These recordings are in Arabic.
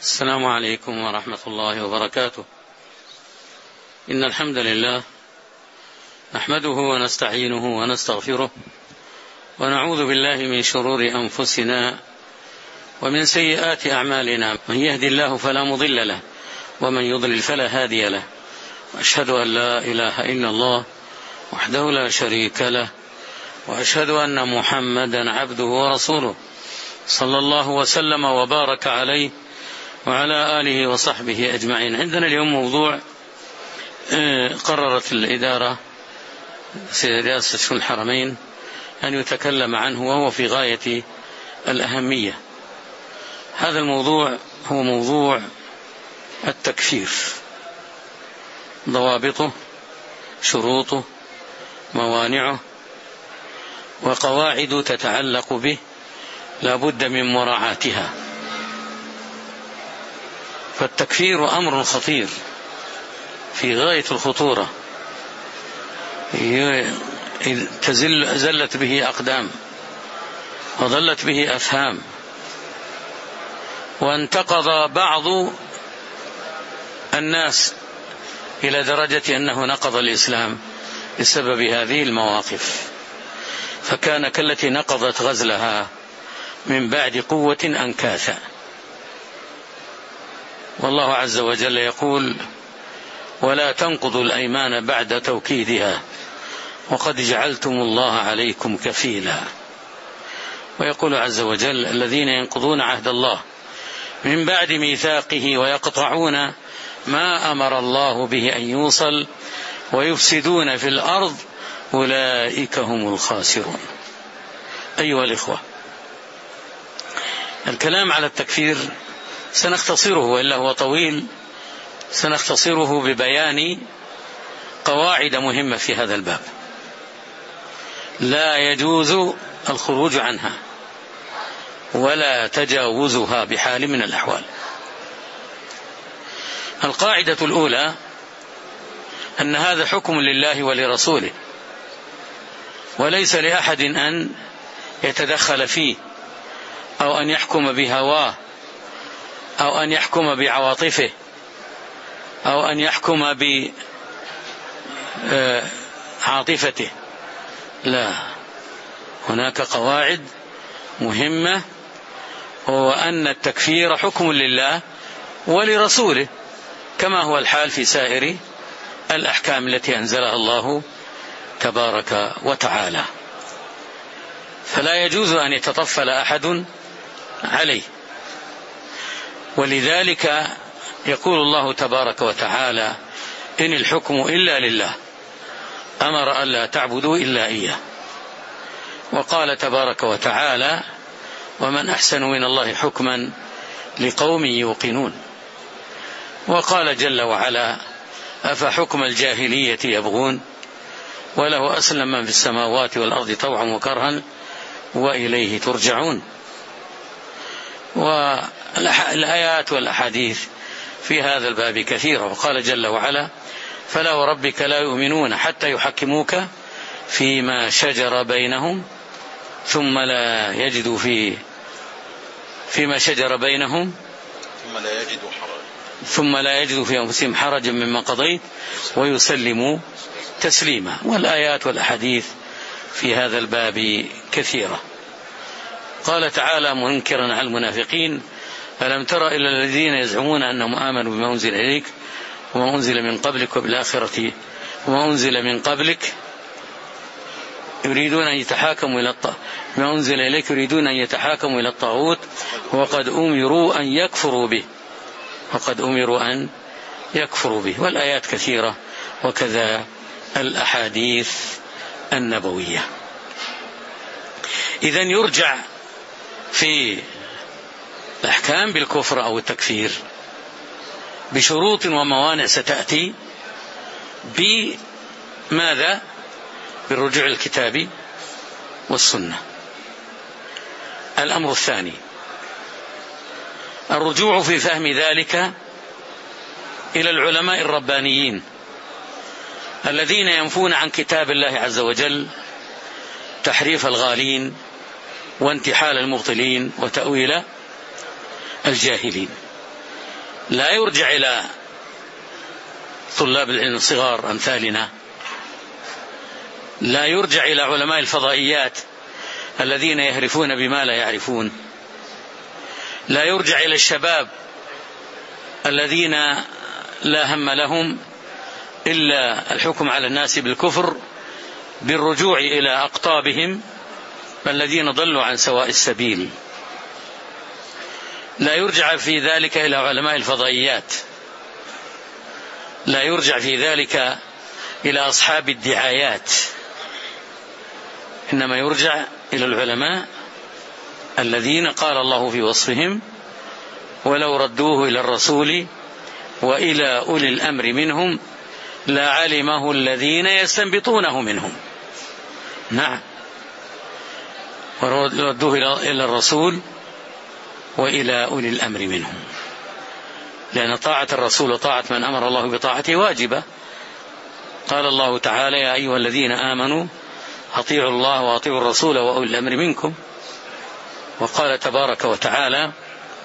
السلام عليكم ورحمة الله وبركاته. إن الحمد لله نحمده ونستعينه ونستغفره ونعوذ بالله من شرور أنفسنا ومن سيئات أعمالنا، من يهدي الله فلا مضل له ومن يضلل فلا هادي له، وأشهد أن لا إله إلا الله وحده لا شريك له، وأشهد أن محمدا عبده ورسوله صلى الله وسلم وبارك عليه وعلى آله وصحبه أجمعين. عندنا اليوم موضوع قررت الإدارة رئاسة شؤون الحرمين أن يتكلم عنه، وهو في غاية الأهمية. هذا الموضوع هو موضوع التكفير، ضوابطه، شروطه، موانعه، وقواعد تتعلق به لا بد من مراعاتها. فالتكفير أمر خطير في غاية الخطورة، زلت به أقدام وضلت به أفهام، وانتقض بعض الناس إلى درجة أنه نقض الإسلام بسبب هذه المواقف، فكان كالتي نقضت غزلها من بعد قوة أنكاثا. والله عز وجل يقول: ولا تنقضوا الأيمان بعد توكيدها وقد جعلتم الله عليكم كفيلا. ويقول عز وجل: الذين ينقضون عهد الله من بعد ميثاقه ويقطعون ما أمر الله به أن يوصل ويفسدون في الأرض أولئك هم الخاسرون. أيها الإخوة، الكلام على التكفير سنختصره، وإلا هو طويل، سنختصره ببيان قواعد مهمة في هذا الباب لا يجوز الخروج عنها ولا تجاوزها بحال من الأحوال. القاعدة الأولى أن هذا حكم لله ولرسوله، وليس لأحد أن يتدخل فيه أو أن يحكم بهواه أو أن يحكم بعواطفه أو أن يحكم بعاطفته. لا، هناك قواعد مهمة، وأن التكفير حكم لله ولرسوله، كما هو الحال في سائر الأحكام التي أنزلها الله تبارك وتعالى، فلا يجوز أن يتطفل أحد عليه. ولذلك يقول الله تبارك وتعالى: إن الحكم إلا لله، أمر ألا تعبدوا إلا إياه. وقال تبارك وتعالى: ومن أحسن من الله حكما لقوم يوقنون. وقال جل وعلا: أفحكم الجاهلية يبغون وله أسلم من في السماوات والأرض طوعا وكرها وإليه ترجعون. والآيات والأحاديث في هذا الباب كثيرة. وقال جل وعلا: فلا وربك لا يؤمنون حتى يحكموك فيما شجر بينهم ثم لا يجدوا فيما شجر بينهم ثم لا يجدوا في أنفسهم حرجا مما قضيت ويسلموا تسليما. والآيات والأحاديث في هذا الباب كثيرة. قال تعالى منكرا على المنافقين: ألم تر إلى الذين يزعمون أنهم آمنوا بما أنزل إليك وما أنزل من قبلك وبالآخرة وما أنزل من قبلك يريدون أن يتحاكموا ما أنزل إليك يريدون أن يتحاكموا إلى الطاغوت وقد أمروا أن يكفروا به. والآيات كثيرة، وكذا الأحاديث النبوية. إذن يرجع في الأحكام بالكفر أو التكفير بشروط وموانع ستأتي بماذا؟ بالرجوع الكتابي والسنة. الأمر الثاني الرجوع في فهم ذلك إلى العلماء الربانيين الذين ينفون عن كتاب الله عز وجل تحريف الغالين وانتحال المبطلين وتأويل الجاهلين. لا يرجع إلى طلاب العلم الصغار أمثالنا، لا يرجع إلى علماء الفضائيات الذين يهرفون بما لا يعرفون، لا يرجع إلى الشباب الذين لا هم لهم إلا الحكم على الناس بالكفر بالرجوع إلى أقطابهم الذين ضلوا عن سواء السبيل. لا يرجع في ذلك إلى علماء الفضائيات، لا يرجع في ذلك إلى أصحاب الدعايات، إنما يرجع إلى العلماء الذين قال الله في وصفهم: ولو ردوه إلى الرسول وإلى أولي الأمر منهم لعلمه الذين يستنبطونه منهم. نعم، وردوه إلى الرسول وإلى أولي الأمر منهم، لأن طاعة الرسول وطاعة من أمر الله بطاعته واجبة. قال الله تعالى: يا أيها الذين آمنوا أطيعوا الله وأطيعوا الرسول وأولي الأمر منكم. وقال تبارك وتعالى: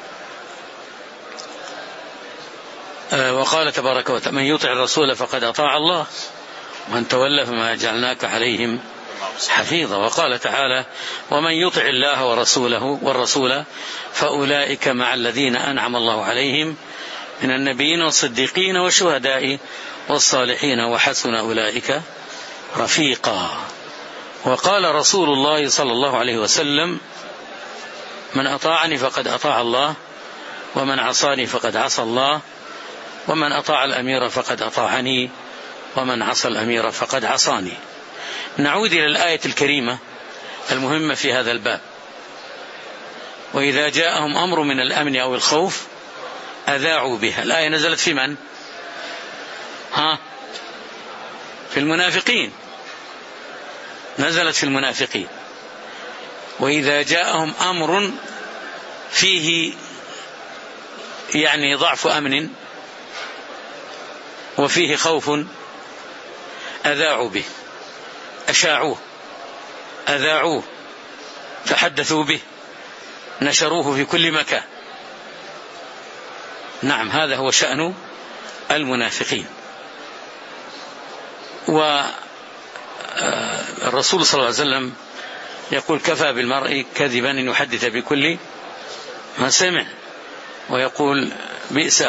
من يطع الرسول فقد أطاع الله ومن تولى فما جعلناك عليهم حفيظا. وقال تعالى: ومن يطع الله والرسول فأولئك مع الذين أنعم الله عليهم من النبيين والصديقين والشهداء والصالحين وحسن أولئك رفيقا. وقال رسول الله صلى الله عليه وسلم: من أطاعني فقد أطاع الله ومن عصاني فقد عصى الله ومن أطاع الأمير فقد أطاعني ومن عصى الأمير فقد عصاني. نعود إلى الآية الكريمة المهمة في هذا الباب: وإذا جاءهم أمر من الأمن أو الخوف أذاعوا بها. الآية نزلت في من؟ في المنافقين، نزلت في المنافقين. وإذا جاءهم أمر فيه يعني ضعف أمن وفيه خوف أذاعوا به، أشاعوه، أذاعوه، تحدثوا به، نشروه في كل مكان. نعم، هذا هو شأن المنافقين. والرسول صلى الله عليه وسلم يقول: كفى بالمرء كذبا أن يحدث بكل ما سمع. ويقول: بئس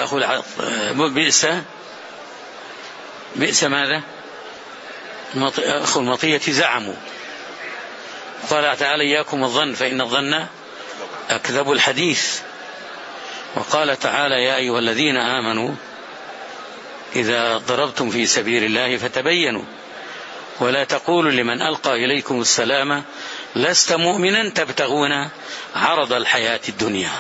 ماذا؟ أخو المطية زعموا. قال تعالى: إياكم الظن فإن الظن أكذب الحديث. وقال تعالى: يا أيها الذين آمنوا إذا ضربتم في سبيل الله فتبينوا ولا تقولوا لمن ألقى إليكم السلام لست مؤمنا تبتغون عرض الحياة الدنيا.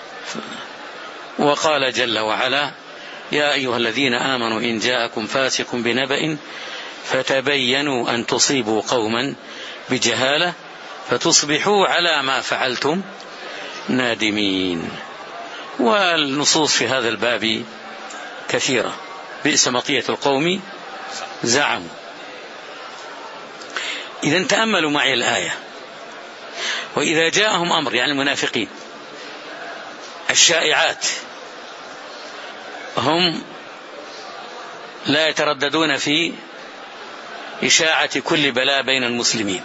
وقال جل وعلا: يا أيها الذين آمنوا إن جاءكم فاسق بنبأ فتبينوا أن تصيبوا قوما بجهالة فتصبحوا على ما فعلتم نادمين. والنصوص في هذا الباب كثيرة. بئس مطية القوم زعموا. إذا تأملوا معي الآية: وإذا جاءهم أمر، يعني المنافقين الشائعات، هم لا يترددون في إشاعة كل بلاء بين المسلمين.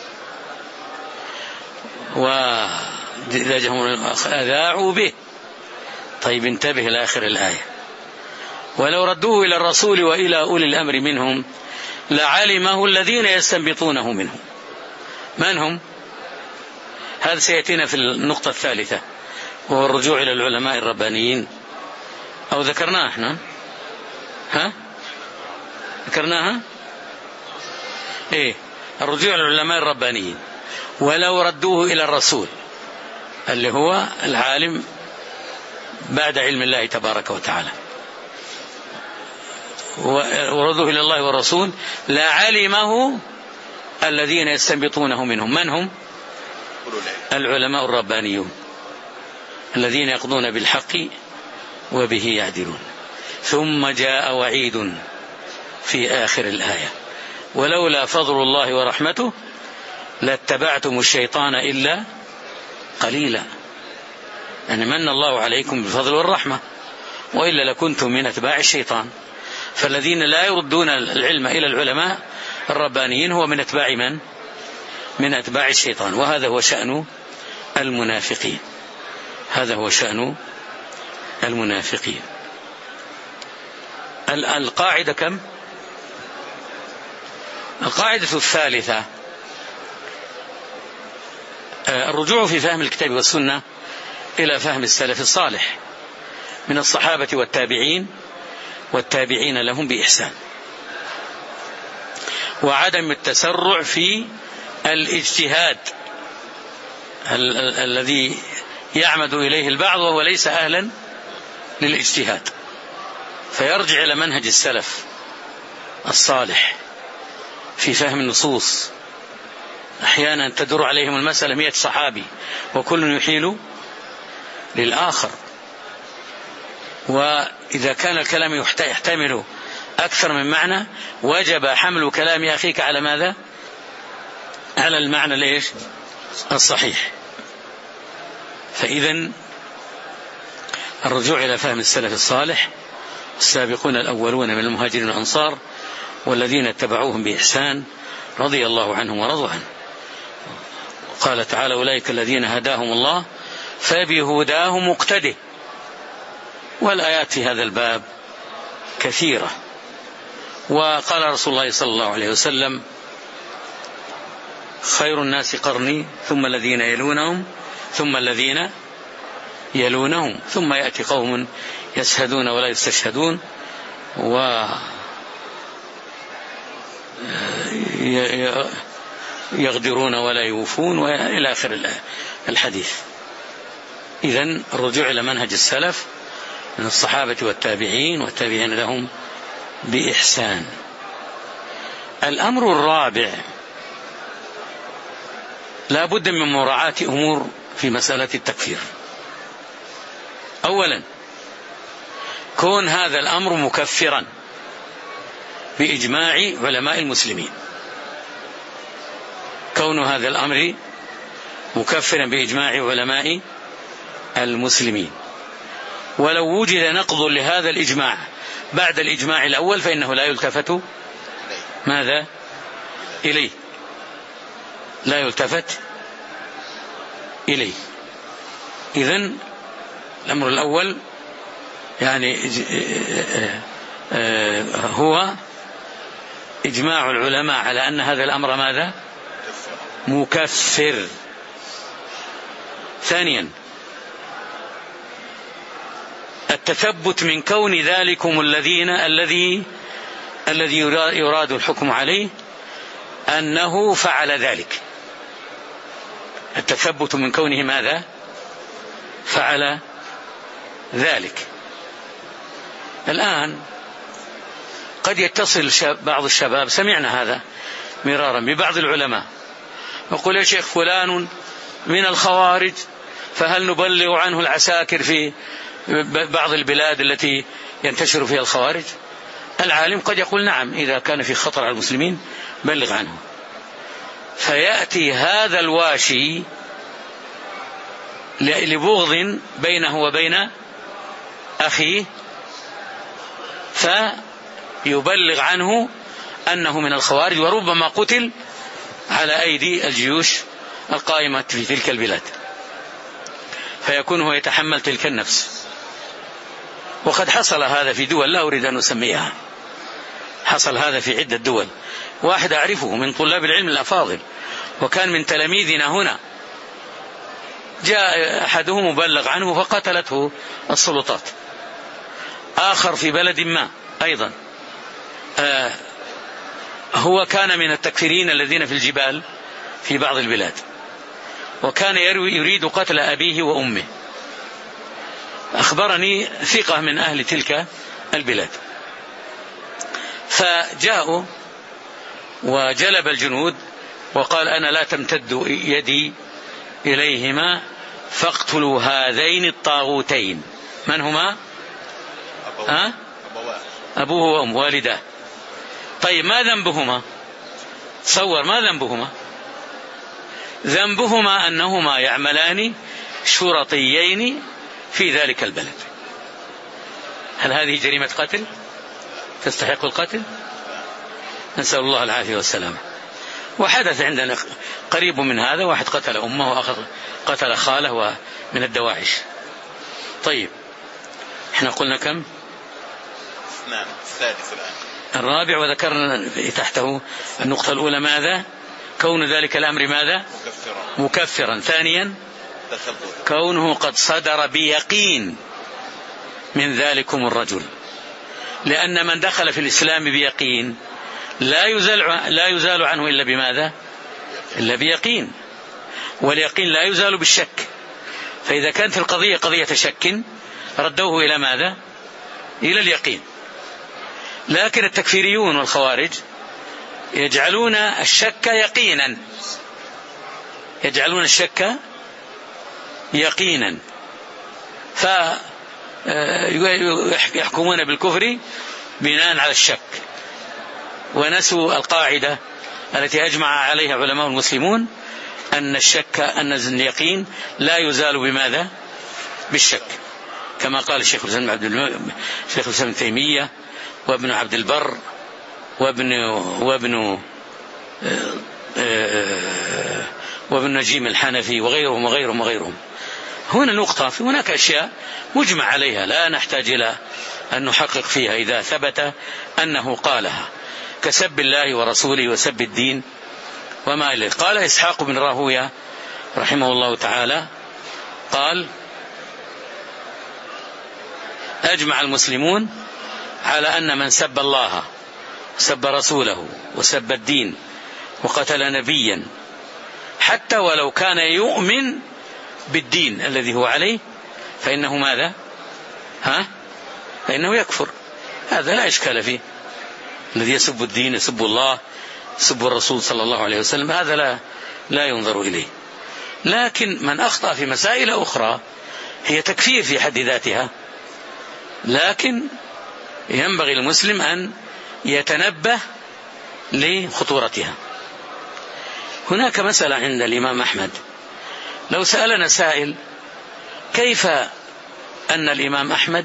وإذا جاءهم أذاعوا به. طيب انتبه لآخر الآية: ولو ردوه إلى الرسول وإلى أولي الأمر منهم لعلمه الذين يستنبطونه منهم. من هم؟ هذا سيأتينا في النقطة الثالثة، وهو الرجوع إلى العلماء الربانيين. أو ذكرناها احنا؟ ذكرناها؟ الرجوع إلى العلماء الربانيين. ولو ردوه إلى الرسول اللي هو العالم بعد علم الله تبارك وتعالى، وردوه إلى الله والرسول لعلمه الذين يستنبطونه منهم. من هم؟ العلماء الربانيون الذين يقضون بالحق وبه يعدلون. ثم جاء وعيد في آخر الآية: ولولا فضل الله ورحمته لاتبعتم الشيطان إلا قليلا. يعني من الله عليكم بالفضل والرحمة، وإلا لكنتم من أتباع الشيطان. فالذين لا يردون العلم إلى العلماء الربانيين هو من أتباع من؟ من أتباع الشيطان. وهذا هو شأن المنافقين، هذا هو شأن المنافقين. القاعدة كم؟ القاعدة الثالثة الرجوع في فهم الكتاب والسنة إلى فهم السلف الصالح من الصحابة والتابعين والتابعين لهم بإحسان، وعدم التسرع في الاجتهاد الذي يعمد إليه البعض وهو ليس أهلا للاجتهاد، فيرجع إلى منهج السلف الصالح في فهم النصوص. أحيانا تدور عليهم المسألة 100 صحابي وكل يحيل للآخر، وإذا كان الكلام يحتمل أكثر من معنى وجب حمل كلام أخيك على ماذا؟ على المعنى ليش؟ الصحيح. فإذن الرجوع إلى فهم السلف الصالح السابقون الأولون من المهاجرين والأنصار والذين اتبعوهم بإحسان رضي الله عنهم ورضوا عنه. قال تعالى: أولئك الذين هداهم الله فبهداه مقتده. والآيات في هذا الباب كثيرة. وقال رسول الله صلى الله عليه وسلم: خير الناس قرني ثم الذين يلونهم ثم الذين يلونهم ثم يأتي قوم يشهدون ولا يستشهدون ويغدرون ولا يوفون وإلى آخر الحديث. إذن الرجوع إلى منهج السلف من الصحابة والتابعين والتابعين لهم بإحسان. الأمر الرابع لا بد من مراعاة أمور في مسألة التكفير. أولا، كون هذا الأمر مكفرا بإجماع علماء المسلمين، كون هذا الأمر مكفرا بإجماع علماء المسلمين. ولو وجد نقض لهذا الإجماع بعد الإجماع الأول فإنه لا يلتفت ماذا؟ إليه، لا يلتفت إليه. إذن الأمر الأول يعني هو إجماع العلماء على أن هذا الأمر ماذا؟ مكفر. ثانيا، التثبت من كون ذلكم الذي يراد الحكم عليه أنه فعل ذلك، التثبت من كونه ماذا؟ فعل ذلك. الآن قد يتصل بعض الشباب، سمعنا هذا مرارا ببعض العلماء، يقول: يا شيخ فلان من الخوارج، فهل نبلغ عنه العساكر في بعض البلاد التي ينتشر فيها الخوارج؟ العالم قد يقول: نعم، إذا كان في خطر على المسلمين بلغ عنه. فيأتي هذا الواشي لبغض بينه وبين أخيه فيبلغ عنه أنه من الخوارج، وربما قتل على أيدي الجيوش القائمة في تلك البلاد، فيكون هو يتحمل تلك النفس. وقد حصل هذا في دول لا أريد أن أسميها، حصل هذا في عدة دول. واحد أعرفه من طلاب العلم الأفاضل وكان من تلاميذنا هنا، جاء أحده مبلغ عنه فقتلته السلطات. آخر في بلد ما أيضا هو كان من التكفيرين الذين في الجبال في بعض البلاد، وكان يريد قتل أبيه وأمه. أخبرني ثقة من أهل تلك البلاد، فجاءوا وجلب الجنود وقال: أنا لا تمتد يدي إليهما فاقتلوا هذين الطاغوتين. من هما؟ أبوه وأم والده. طيب ما ذنبهما؟ تصور ما ذنبهما؟ ذنبهما أنهما يعملان شرطيين في ذلك البلد، هل هذه جريمة قتل تستحق القتل؟ نسأل الله العافية والسلامة. وحدث عندنا قريب من هذا، واحد قتل أمه وأخذ قتل خاله من الدواعش. طيب احنا قلنا كم؟ نعم السادس الآن. الرابع، وذكرنا تحته النقطة الأولى ماذا؟ كون ذلك الأمر ماذا؟ مكفرا. ثانيا كونه قد صدر بيقين من ذلكم الرجل، لأن من دخل في الإسلام بيقين لا يزال عنه إلا بماذا؟ إلا بيقين، واليقين لا يزال بالشك. فإذا كانت القضية قضية شك ردوه إلى ماذا؟ إلى اليقين. لكن التكفيريون والخوارج يجعلون الشك يقينا، يجعلون الشك يقينا، فيحكمون بالكفر بناء على الشك، ونسوا القاعدة التي أجمع عليها علماء المسلمون أن الشك، أن اليقين لا يزال بماذا؟ بالشك، كما قال الشيخ الإسلام ابن تيمية وابن عبد البر وابن نجيم الحنفي وغيرهم. هنا نقطة، هناك أشياء مجمع عليها لا نحتاج إلى أن نحقق فيها إذا ثبت أنه قالها، كسب الله ورسوله وسب الدين وما إليه. قال إسحاق بن راهوية رحمه الله تعالى قال: أجمع المسلمون على أن من سب الله سب رسوله وسب الدين وقتل نبيا حتى ولو كان يؤمن بالدين الذي هو عليه فإنه ماذا؟ فإنه يكفر. هذا لا إشكال فيه. الذي يسب الدين يسب الله يسب الرسول صلى الله عليه وسلم، هذا لا ينظر إليه. لكن من أخطأ في مسائل أخرى هي تكفير في حد ذاتها، لكن ينبغي المسلم أن يتنبه لخطورتها. هناك مسألة عند الإمام أحمد، لو سألنا سائل كيف أن الإمام أحمد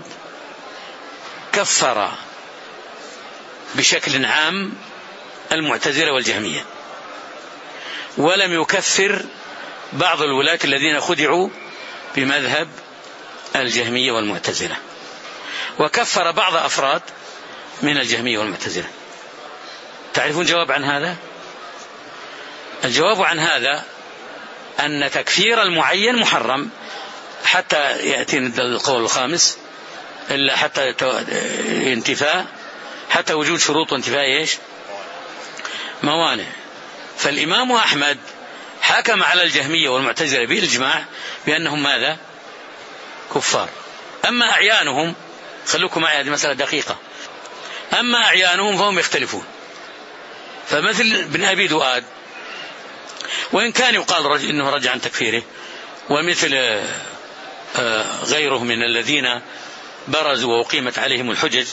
كفر بشكل عام المعتزلة والجهمية ولم يكفر بعض الولاة الذين خدعوا بمذهب الجهمية والمعتزلة، وكفر بعض أفراد من الجهمية والمعتزلة، تعرفون الجواب عن هذا؟ الجواب عن هذا أن تكفير المعين محرم حتى يأتي القول الخامس، إلا حتى انتفاء، حتى وجود شروط وانتفاء إيش؟ موانع. فالإمام أحمد حكم على الجهمية والمعتزلة بالإجماع بأنهم ماذا؟ كفار. أما أعيانهم، خلوكم معي هذه مسألة دقيقة، أما أعيانهم فهم يختلفون. فمثل ابن أبي دؤاد وإن كان يقال إنه رجع عن تكفيره، ومثل غيره من الذين برزوا وقيمت عليهم الحجج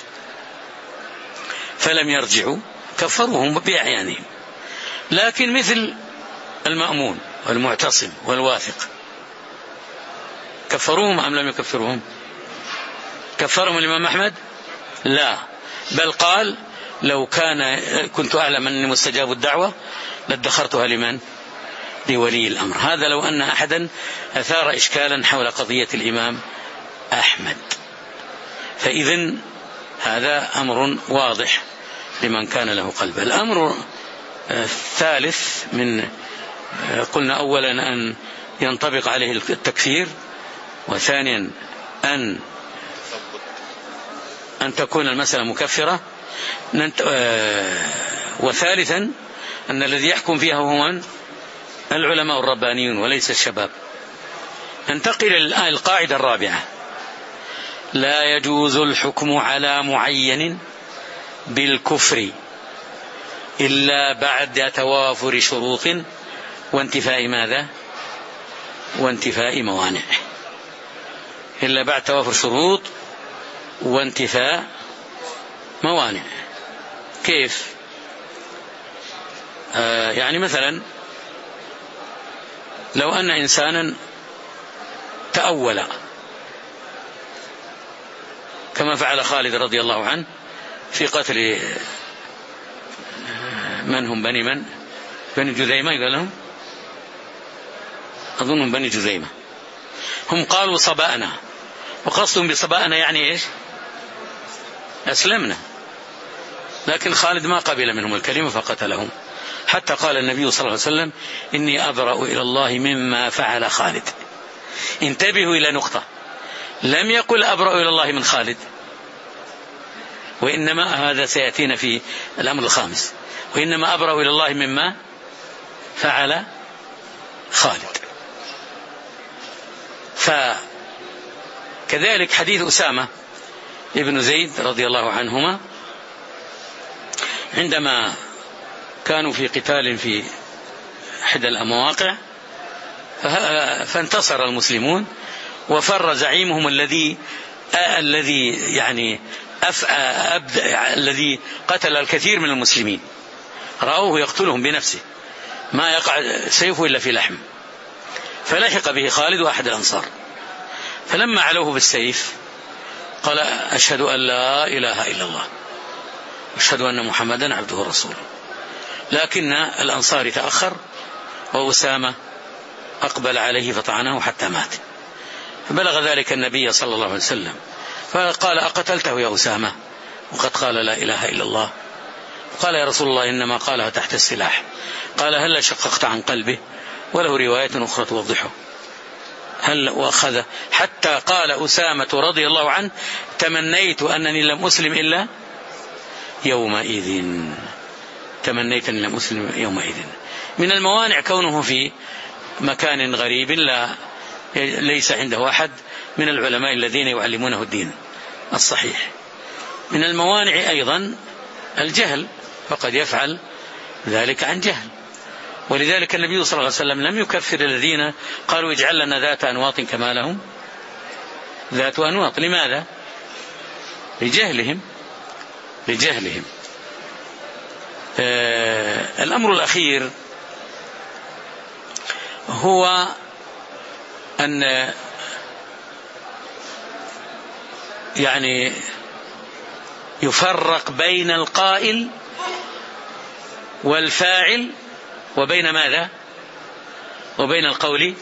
فلم يرجعوا كفروهم بأعيانهم. لكن مثل المأمون والمعتصم والواثق كفروهم أم لم يكفروهم؟ كفرهم الإمام أحمد؟ لا، بل قال: لو كنت أعلم أني مستجاب الدعوة لادخرتها لمن؟ لولي الأمر. هذا لو أن أحدا أثار إشكالا حول قضية الإمام أحمد. فإذن هذا أمر واضح لمن كان له قلب. الأمر الثالث من قلنا أولا أن ينطبق عليه التكفير، وثانيا أن تكون المسألة مكفرة، وثالثا أن الذي يحكم فيها هو العلماء الربانيون وليس الشباب. ننتقل إلى القاعدة الرابعة: لا يجوز الحكم على معين بالكفر إلا بعد توافر شروط وانتفاء ماذا؟ وانتفاء موانع. إلا بعد توافر شروط وانتفاء موانع. كيف؟ يعني مثلا لو أن إنسانا تأول كما فعل خالد رضي الله عنه في قتل من هم بني جذيمة، قال لهم أظن بني جذيمة، هم قالوا صبأنا، وقصدهم بصبأنا يعني إيش؟ أسلمنا، لكن خالد ما قبل منهم الكلمة فقتلهم، حتى قال النبي صلى الله عليه وسلم إني أبرأ إلى الله مما فعل خالد. انتبهوا إلى نقطة، لم يقل أبرأ إلى الله من خالد، وإنما هذا سيأتينا في الأمر الخامس، وإنما أبرأ إلى الله مما فعل خالد. فكذلك حديث أسامة ابن زيد رضي الله عنهما عندما كانوا في قتال في إحدى المواقع فانتصر المسلمون، وفر زعيمهم الذي يعني الذي قتل الكثير من المسلمين، رأوه يقتلهم بنفسه ما يقع سيفه إلا في لحم، فلحق به خالد وأحد الأنصار، فلما علوه بالسيف قال أشهد أن لا إله إلا الله أشهد أن محمدا عبده ورسوله، لكن الأنصار تأخر وأسامة أقبل عليه فطعنه حتى مات، فبلغ ذلك النبي صلى الله عليه وسلم فقال أقتلته يا أسامة وقد قال لا إله إلا الله؟ قال يا رسول الله إنما قالها تحت السلاح. قال هل شققت عن قلبه؟ وله رواية أخرى توضحه. هل وأخذ حتى قال أسامة رضي الله عنه تمنيت أنني لم أسلم إلا يومئذ، تمنيت أنني لم أسلم يومئذ. من الموانع كونه في مكان غريب ليس عنده أحد من العلماء الذين يعلمونه الدين الصحيح. من الموانع أيضا الجهل، فقد يفعل ذلك عن جهل، ولذلك النبي صلى الله عليه وسلم لم يكفر الذين قالوا اجعل لنا ذات أنواط كما لهم ذات أنواط. لماذا؟ لجهلهم. الأمر الأخير هو أن يعني يفرق بين القائل والفاعل وبين ماذا؟ وبين القول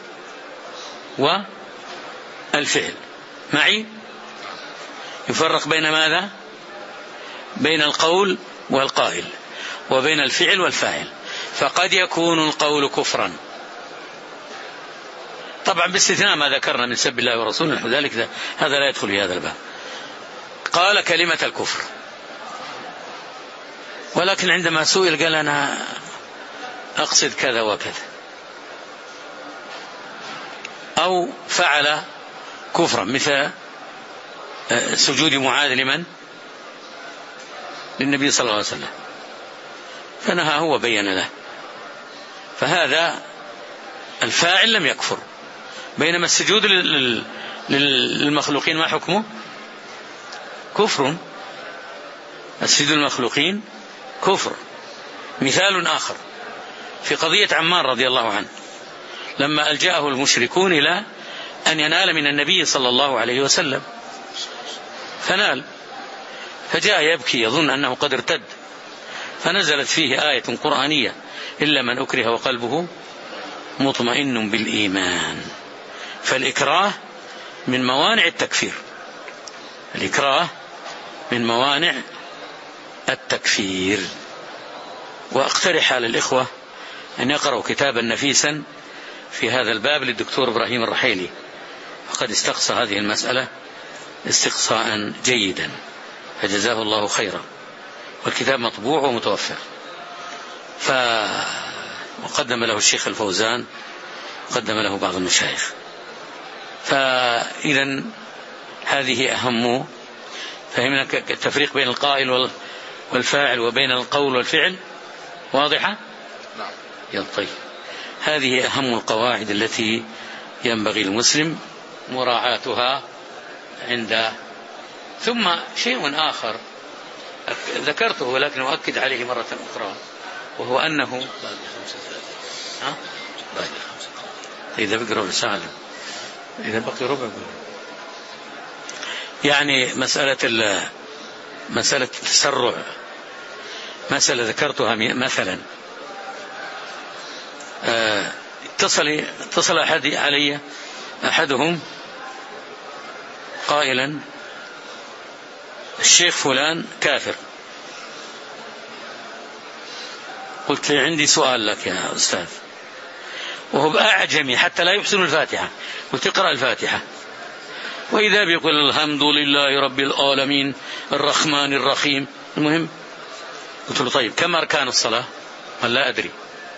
والفعل. معي؟ يفرق بين ماذا؟ بين القول والقائل وبين الفعل والفاعل. فقد يكون القول كفرا، طبعا باستثناء ما ذكرنا من سب الله ورسوله، ذلك هذا لا يدخل في هذا الباب. قال كلمة الكفر، ولكن عندما سئل قال أنا أقصد كذا وكذا، أو فعل كفرا مثل سجود معاذ لمن؟ للنبي صلى الله عليه وسلم، فنهى هو بين له، فهذا الفاعل لم يكفر. بينما السجود للمخلوقين ما حكمه؟ كفر. السجود للمخلوقين كفر. مثال آخر في قضية عمار رضي الله عنه، لما ألجأه المشركون إلى أن ينال من النبي صلى الله عليه وسلم فنال، فجاء يبكي يظن أنه قد ارتد، فنزلت فيه آية قرآنية إلا من أكره وقلبه مطمئن بالإيمان. فالإكراه من موانع التكفير، الإكراه من موانع التكفير. وأقترح على الإخوة أن يقرأوا كتابا نفيسا في هذا الباب للدكتور إبراهيم الرحيلي، فقد استقصى هذه المسألة استقصاء جيدا فجزاه الله خيرا، والكتاب مطبوع ومتوفر، وقدم له الشيخ الفوزان، قدم له بعض المشايخ. فإذا هذه أهم، فهمنا التفريق بين القائل والفاعل وبين القول والفعل، واضحة؟ نعم. طيب، هذه أهم القواعد التي ينبغي المسلم مراعاتها ثم شيء آخر ذكرته ولكن أؤكد عليه مرة أخرى، وهو أنه إذا بقي ربع ساعة، إذا بقي ربع يعني مسألة التسرع، مسألة ذكرتها مثلا، اتصل علي أحدهم قائلا الشيخ فلان كافر. قلت لي عندي سؤال لك يا أستاذ، وهو بأعجمي حتى لا يحسن الفاتحة، قلت اقرأ الفاتحة، وإذا بيقول الحمد لله رب العالمين الرحمن الرحيم. المهم قلت له طيب كم أركان الصلاة؟ قال لا أدري.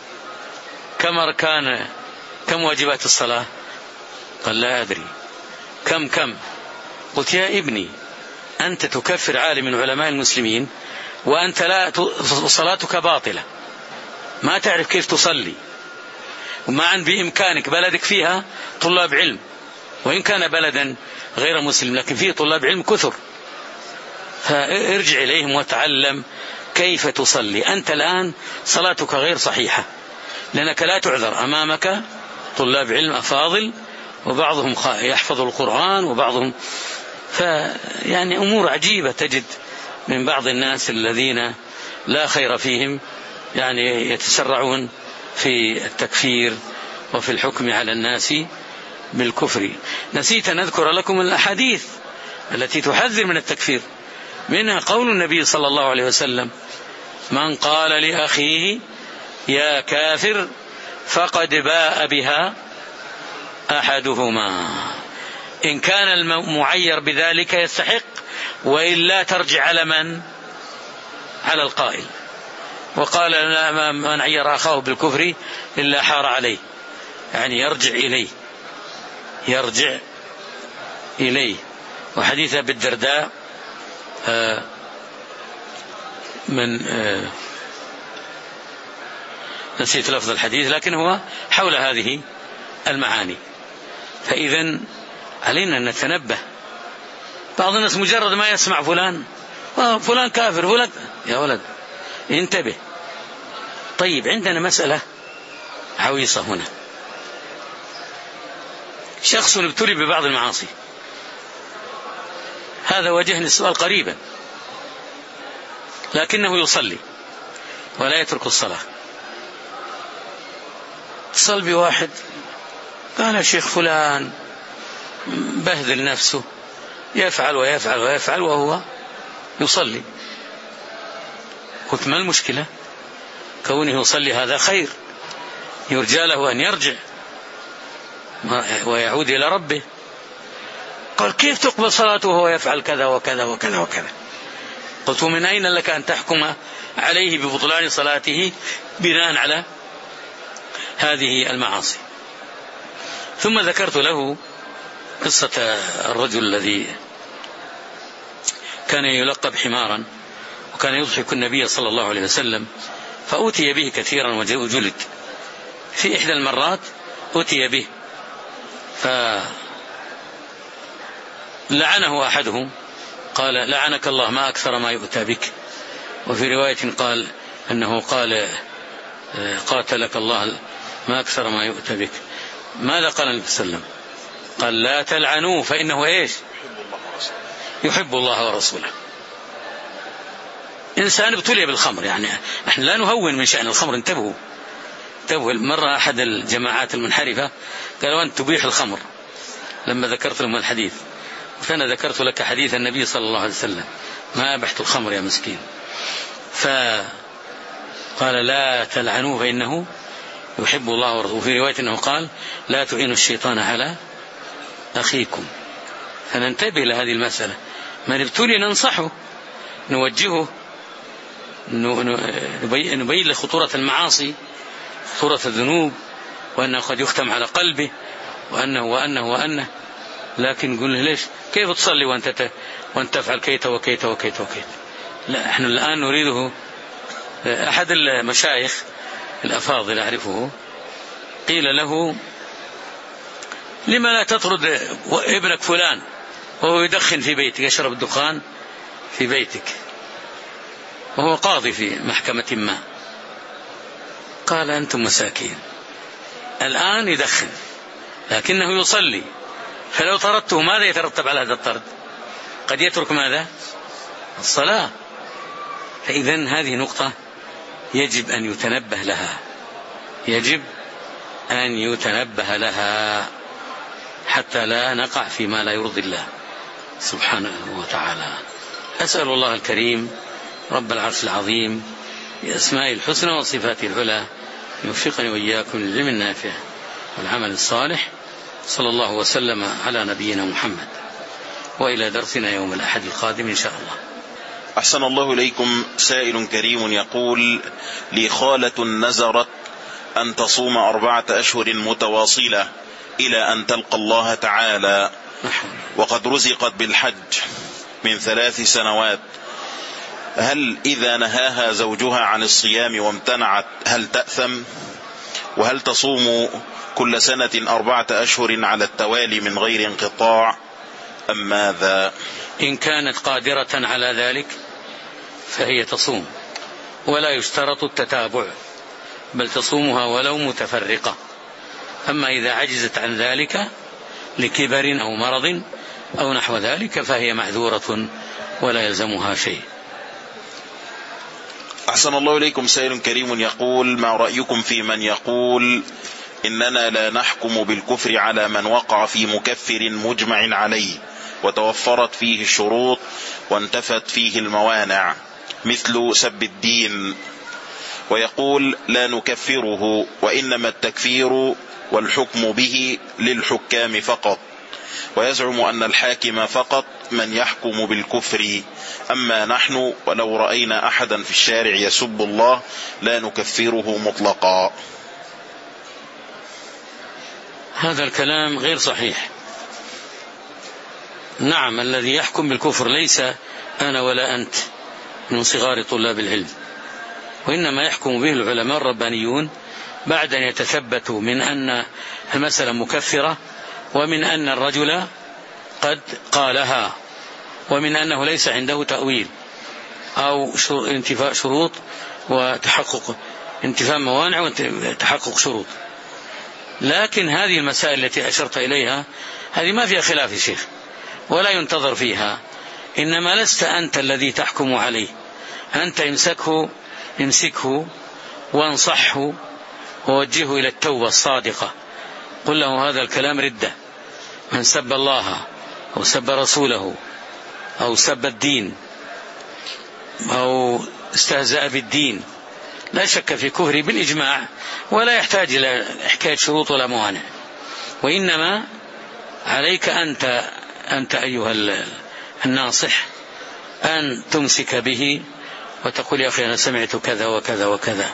كم واجبات الصلاة؟ قال لا أدري. كم؟ قلت يا ابني أنت تكفر عالم من علماء المسلمين وأنت صلاتك باطلة، ما تعرف كيف تصلي، ومعا بإمكانك بلدك فيها طلاب علم، وإن كان بلدا غير مسلم لكن فيه طلاب علم كثر، فارجع إليهم وتعلم كيف تصلي. أنت الآن صلاتك غير صحيحة لأنك لا تعذر، أمامك طلاب علم أفاضل وبعضهم يحفظ القرآن وبعضهم يعني أمور عجيبة تجد من بعض الناس الذين لا خير فيهم، يعني يتسرعون في التكفير وفي الحكم على الناس بالكفر. نسيت أن أذكر لكم الأحاديث التي تحذر من التكفير، منها قول النبي صلى الله عليه وسلم من قال لأخيه يا كافر فقد باء بها أحدهما، إن كان المعير بذلك يستحق، وإلا ترجع على من؟ على القائل. وقال من عير أخاه بالكفر إلا حار عليه، يعني يرجع إليه. وحديث أبي الدرداء من نسيت لفظ الحديث لكن هو حول هذه المعاني. فإذا علينا أن نتنبه. بعض الناس مجرد ما يسمع فلان كافر فلان، يا ولد انتبه. طيب عندنا مسألة عويصة هنا، شخص ابتلي ببعض المعاصي، هذا واجهني السؤال قريبا، لكنه يصلي ولا يترك الصلاة. اتصل بواحد قال الشيخ فلان بهذل نفسه، يفعل ويفعل ويفعل وهو يصلي. قلت ما المشكلة؟ كونه يصلي هذا خير، يرجى له أن يرجع ويعود إلى ربه. قال كيف تقبل صلاته وهو يفعل كذا وكذا وكذا وكذا؟ قلت ومن أين لك أن تحكم عليه ببطلان صلاته بناء على هذه المعاصي؟ ثم ذكرت له قصة الرجل الذي كان يلقب حمارا وكان يضحك النبي صلى الله عليه وسلم، فأتي به كثيرا وجلد. في إحدى المرات أتي به فلعنه أحدهم، قال لعنك الله ما أكثر ما يؤتى بك. وفي رواية قال أنه قال قاتلك الله ما أكثر ما يؤتى بك. ماذا قال النبي صلى الله عليه وسلم؟ قال لا تلعنوه فإنه إيش؟ يحب الله ورسوله. إنسان ابتلي بالخمر، يعني نحن لا نهون من شأن الخمر، انتبهوا. مرة أحد الجماعات المنحرفة قالوا أنت تبيح الخمر، لما ذكرت لهم الحديث، فأنا ذكرت لك حديث النبي صلى الله عليه وسلم ما أبحت الخمر يا مسكين. فقال لا تلعنوه فإنه يحب الله ورسوله. وفي رواية أنه قال لا تعينوا الشيطان على أخيكم. فننتبه لهذه المسألة، من ابتلي ننصحه، نوجهه، نبين له خطورة المعاصي، خطورة الذنوب، وأنه قد يختم على قلبه، وأنه لكن نقول له ليش كيف تصلي وأنت تفعل كيت وكيت وكيت وكيت؟ لا، احنا الآن نريده. أحد المشايخ الأفاضل أعرفه قيل له لما لا تطرد ابنك فلان وهو يدخن في بيتك، يشرب الدخان في بيتك، وهو قاضي في محكمة ما. قال أنتم مساكين، الآن يدخن لكنه يصلي، فلو طردته ماذا يترتب على هذا الطرد؟ قد يترك ماذا؟ الصلاة. فإذن هذه نقطة يجب أن يتنبه لها، يجب أن يتنبه لها حتى لا نقع فيما لا يرضي الله سبحانه وتعالى. أسأل الله الكريم رب العرش العظيم بأسمائه الحسنى وصفاته العلى يوفقني وإياكم للعلم النافع والعمل الصالح. صلى الله وسلم على نبينا محمد، وإلى درسنا يوم الأحد القادم إن شاء الله. أحسن الله إليكم. سائل كريم يقول: لي خالة نذرت أن تصوم 4 أشهر متواصلة إلى أن تلقى الله تعالى، وقد رزقت بالحج من 3 سنوات، هل إذا نهاها زوجها عن الصيام وامتنعت هل تأثم؟ وهل تصوم كل سنة 4 أشهر على التوالي من غير انقطاع أم ماذا؟ إن كانت قادرة على ذلك فهي تصوم، ولا يشترط التتابع، بل تصومها ولو متفرقة. أما إذا عجزت عن ذلك لكبر أو مرض أو نحو ذلك فهي معذورة ولا يلزمها شيء. أحسن الله إليكم. سائل كريم يقول: ما رأيكم في من يقول إننا لا نحكم بالكفر على من وقع في مكفر مجمع عليه وتوفرت فيه الشروط وانتفت فيه الموانع مثل سب الدين، ويقول لا نكفره وإنما التكفير والحكم به للحكام فقط، ويزعم أن الحاكم فقط من يحكم بالكفر، أما نحن ولو رأينا أحدا في الشارع يسب الله لا نكفره مطلقا. هذا الكلام غير صحيح. نعم، الذي يحكم بالكفر ليس أنا ولا أنت من صغار طلاب العلم، وإنما يحكم به العلماء الربانيون بعد أن يتثبتوا من أن المسألة مكفرة، ومن أن الرجل قد قالها، ومن أنه ليس عنده تأويل أو انتفاء شروط وتحقق انتفاء موانع وتحقق شروط. لكن هذه المسائل التي أشرت إليها هذه ما فيها خلاف يا شيخ ولا ينتظر فيها، إنما لست أنت الذي تحكم عليه، أنت امسكه وانصحه ووجهه إلى التوبة الصادقة، قل له هذا الكلام ردة، من سب الله أو سب رسوله أو سب الدين أو استهزأ بالدين لا شك في كفره بالإجماع، ولا يحتاج إلى حكاية شروط ولا موانع، وإنما عليك أنت أيها الناصح أن تمسك به وتقول يا أخي أنا سمعت كذا وكذا وكذا،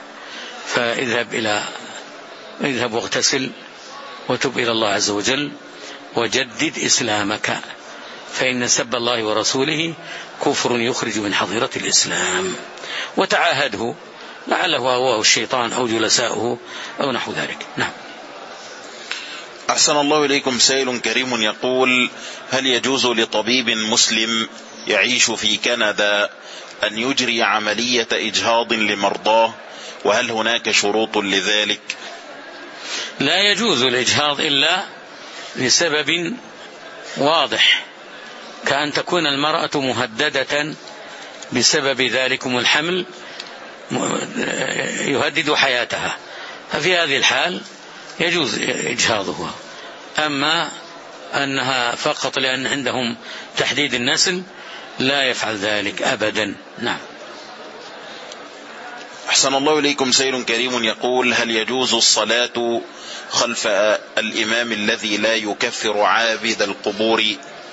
اذهب واغتسل وتب إلى الله عز وجل وجدد إسلامك، فإن سب الله ورسوله كفر يخرج من حظيرة الإسلام، وتعاهده لعله هو الشيطان أو جلساؤه أو نحو ذلك. نعم. أحسن الله إليكم. سائل كريم يقول: هل يجوز لطبيب مسلم يعيش في كندا أن يجري عملية إجهاض لمرضاه، وهل هناك شروط لذلك؟ لا يجوز الإجهاض إلا لسبب واضح، كأن تكون المرأة مهددة بسبب ذلكم الحمل يهدد حياتها، ففي هذه الحال يجوز إجهاضها. أما أنها فقط لأن عندهم تحديد النسل لا يفعل ذلك أبدا. نعم. أحسن الله إليكم. سائل كريم يقول: هل يجوز الصلاة خلف الإمام الذي لا يكفر عابد القبور؟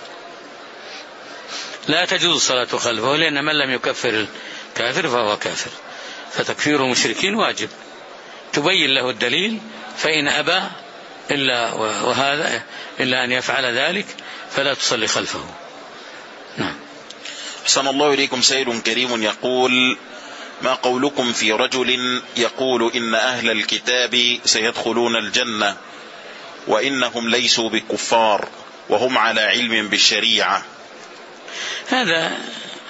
لا تجوز الصلاة خلفه، لأن من لم يكفر الكافر فهو كافر، فتكفير المشركين واجب، تبين له الدليل، فإن أبى إلا أن يفعل ذلك فلا تصلي خلفه. نعم. أحسن الله إليكم. سائل كريم يقول: ما قولكم في رجل يقول إن أهل الكتاب سيدخلون الجنة وإنهم ليسوا بكفار وهم على علم بالشريعة؟ هذا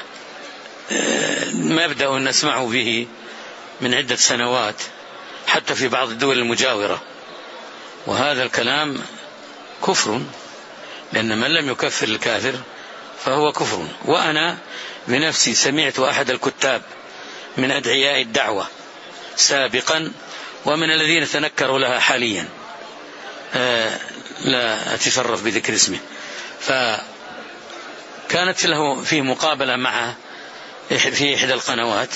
مبدأ نسمع به من عدة سنوات حتى في بعض الدول المجاورة، وهذا الكلام كفر، لأن من لم يكفر الكافر فهو كفر. وأنا بنفسي سمعت أحد الكتاب من أدعياء الدعوة سابقا ومن الذين تنكروا لها حاليا، لا أتشرف بذكر اسمه، فكانت له فيه مقابلة معه في إحدى القنوات،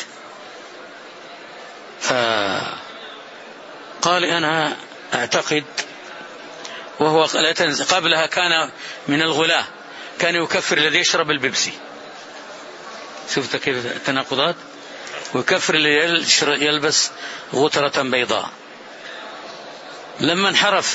فقال أنا أعتقد، وهو قبلها كان من الغلاة، كان يكفر الذي يشرب البيبسي، شفت كيف التناقضات، ويكفر الذي يلبس غترة بيضاء. لما انحرف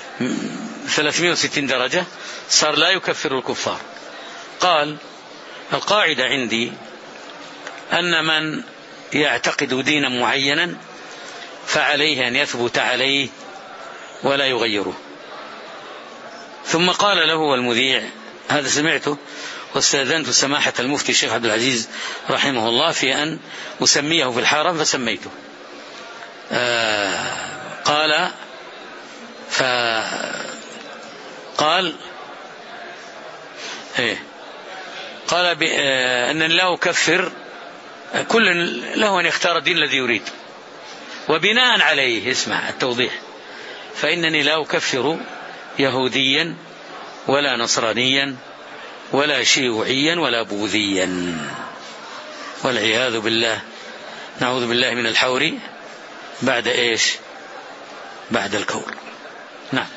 360 درجة صار لا يكفر الكفار. قال القاعدة عندي أن من يعتقد دينا معينا فعليه أن يثبت عليه ولا يغيره. ثم قال له المذيع، هذا سمعته واستأذنت سماحة المفتي الشيخ عبد العزيز رحمه الله في أن أسميه في الحرم فسميته. قال أن لا أكفر، كل له أن يختار الدين الذي يريد، وبناء عليه اسمع التوضيح، فإنني لا أكفر يهوديا ولا نصرانيا ولا شيوعيا ولا بوذيا، والعياذ بالله، نعوذ بالله من الحور بعد إيش؟ بعد الكور. نعم.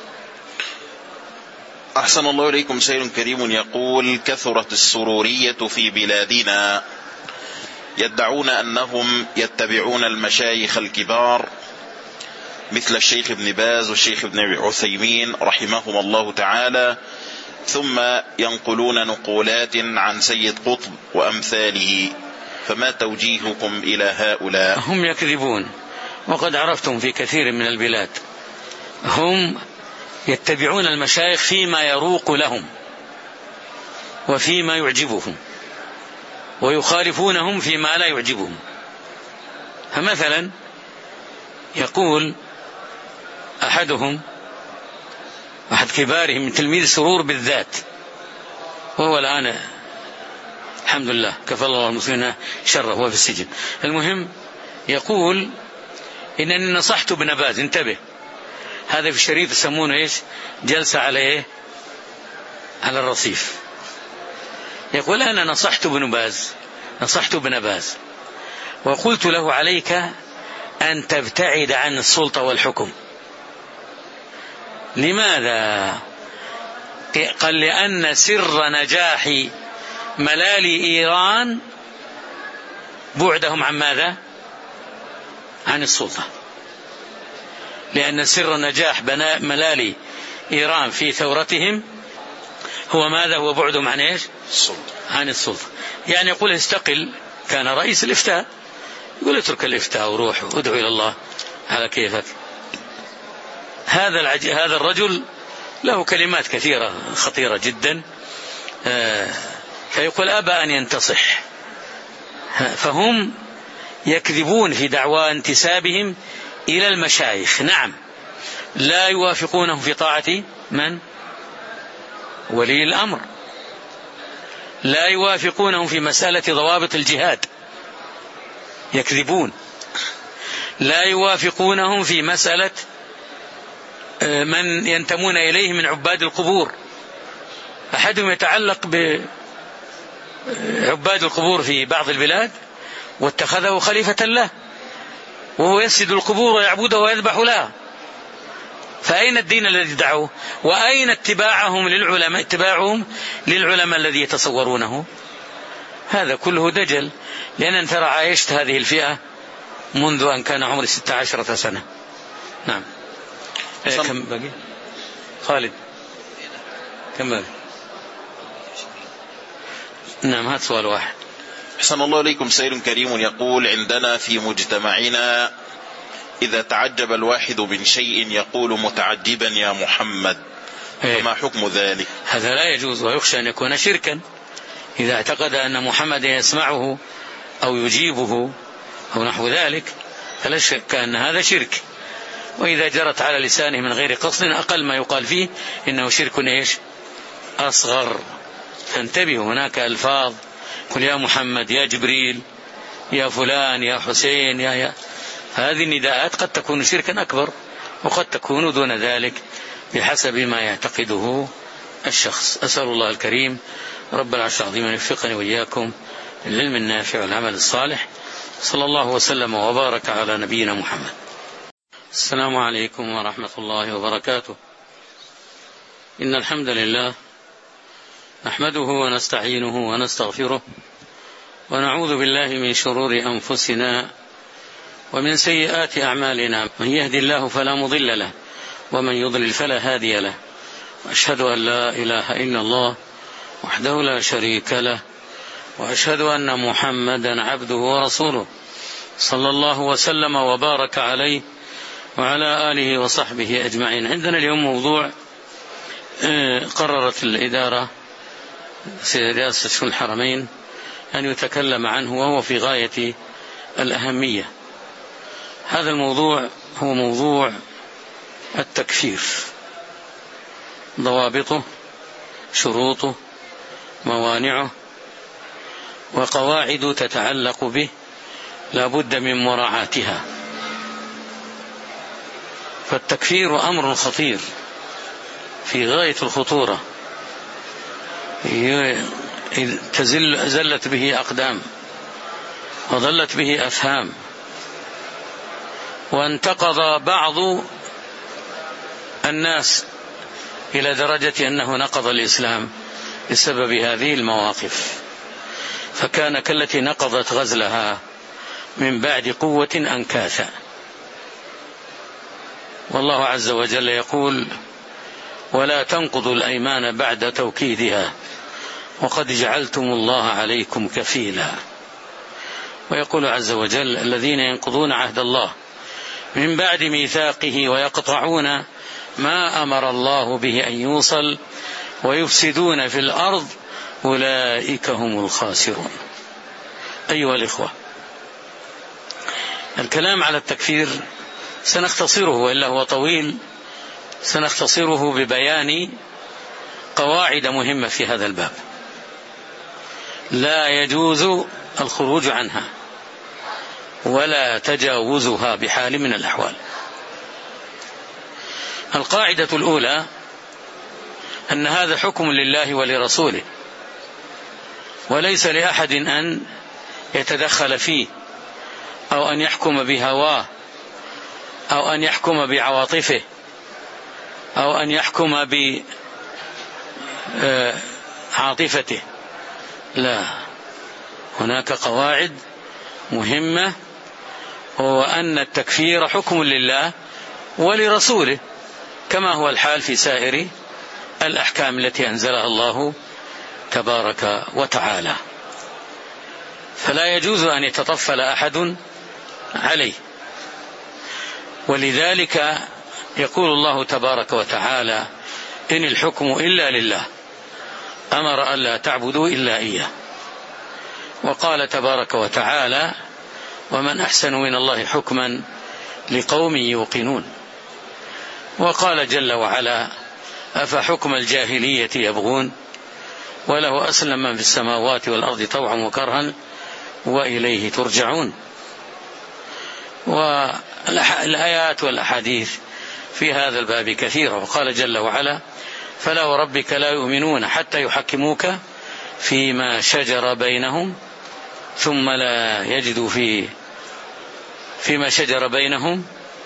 أحسن الله إليكم. سائل كريم يقول كثرت السرورية في بلادنا، يدعون أنهم يتبعون المشايخ الكبار مثل الشيخ ابن باز والشيخ ابن عثيمين رحمهم الله تعالى، ثم ينقلون نقولات عن سيد قطب وأمثاله، فما توجيهكم إلى هؤلاء؟ هم يكذبون، وقد عرفتم في كثير من البلاد هم يتبعون المشايخ فيما يروق لهم وفيما يعجبهم، ويخالفونهم فيما لا يعجبهم. فمثلا يقول أحدهم، أحد كبارهم من تلميذ سرور بالذات، وهو الآن الحمد لله كفى الله المسلمين شره وهو في السجن، المهم يقول إنني نصحت ابن باز، انتبه، هذا في الشريط يسمونه إيش؟ جلسة على إيه؟ على الرصيف. يقول أنا نصحت ابن باز وقلت له عليك أن تبتعد عن السلطة والحكم. لماذا؟ قال لأن سر نجاح ملالي إيران بعدهم عن ماذا؟ عن السلطة. لأن سر نجاح ملالي إيران في ثورتهم هو ماذا؟ هو بعدهم عن إيش؟ عن السلطة. يعني يقول استقل، كان رئيس الإفتاء، يقول اترك الإفتاء وروح وادعو إلى الله على كيفك. هذا الرجل له كلمات كثيرة خطيرة جدا، فيقول أبى أن ينتصح. فهم يكذبون في دعوى انتسابهم إلى المشايخ. نعم، لا يوافقونهم في طاعة من؟ ولي الأمر. لا يوافقونهم في مسألة ضوابط الجهاد، يكذبون. لا يوافقونهم في مسألة من ينتمون إليه من عباد القبور. أحدهم يتعلق بعباد القبور في بعض البلاد واتخذه خليفة له، وهو يسجد القبور ويعبده ويذبح لها. فأين الدين الذي دعوه؟ وأين اتباعهم للعلماء الذي يتصورونه؟ هذا كله دجل، لأن ترى عايشت هذه الفئة منذ أن كان عمري 16 سنة. نعم. كم باقي؟ خالد كم باقي؟ نعم، هات سؤال واحد. أحسن الله إليكم. سائل كريم يقول عندنا في مجتمعنا إذا تعجب الواحد من شيء يقول متعجبا يا محمد، فما حكم ذلك؟ هذا لا يجوز، ويخشى أن يكون شركا إذا اعتقد أن محمد يسمعه أو يجيبه أو نحو ذلك، فلا شك أن هذا شرك. وإذا جرت على لسانه من غير قصد أقل ما يقال فيه إنه شرك إيش؟ أصغر. فانتبهوا، هناك ألفاظ قل يا محمد، يا جبريل، يا فلان، يا حسين، يا هذه النداءات قد تكون شركا أكبر وقد تكون دون ذلك بحسب ما يعتقده الشخص. أسأل الله الكريم رب العرش العظيم أن يوفقني وإياكم للعلم النافع والعمل الصالح. صلى الله وسلم وبارك على نبينا محمد. السلام عليكم ورحمة الله وبركاته. إن الحمد لله نحمده ونستعينه ونستغفره ونعوذ بالله من شرور أنفسنا ومن سيئات أعمالنا، من يهدي الله فلا مضل له ومن يضلل فلا هادي له، وأشهد أن لا إله إلا الله وحده لا شريك له، وأشهد أن محمدا عبده ورسوله صلى الله وسلم وبارك عليه وعلى آله وصحبه أجمعين. عندنا اليوم موضوع قررت الإدارة رئاسة شؤون الحرمين أن يتكلم عنه، وهو في غاية الأهمية. هذا الموضوع هو موضوع التكفير، ضوابطه، شروطه، موانعه، وقواعد تتعلق به لا بد من مراعاتها. فالتكفير أمر خطير في غاية الخطورة، زلت به أقدام وضلت به أفهام، وانتقض بعض الناس إلى درجة أنه نقض الإسلام بسبب هذه المواقف، فكان كالتي نقضت غزلها من بعد قوة أنكاثا. والله عز وجل يقول ولا تنقضوا الأيمان بعد توكيدها وقد جعلتم الله عليكم كفيلا. ويقول عز وجل الذين ينقضون عهد الله من بعد ميثاقه ويقطعون ما أمر الله به أن يوصل ويفسدون في الأرض أولئك هم الخاسرون. أيها الإخوة، الكلام على التكفير سنختصره، وإلا هو طويل، سنختصره ببيان قواعد مهمة في هذا الباب لا يجوز الخروج عنها ولا تجاوزها بحال من الأحوال. القاعدة الأولى أن هذا حكم لله ولرسوله، وليس لأحد أن يتدخل فيه أو أن يحكم بهواه أو أن يحكم بعواطفه أو أن يحكم بعاطفته. لا، هناك قواعد مهمة، هو أن التكفير حكم لله ولرسوله كما هو الحال في سائر الأحكام التي أنزلها الله تبارك وتعالى، فلا يجوز أن يتطفل أحد عليه. ولذلك يقول الله تبارك وتعالى إن الحكم إلا لله، أمر ألا تعبدوا إلا إياه. وقال تبارك وتعالى ومن أحسن من الله حكما لقوم يوقنون. وقال جل وعلا أفحكم الجاهلية يبغون وله أسلم من في السماوات والأرض طوعا وكرها وإليه ترجعون. والآيات والأحاديث في هذا الباب كثيرة. وقال جل وعلا فلا وربك لا يؤمنون حتى يحكموك فيما شجر بينهم ثم لا يجدوا فيما شجر بينهم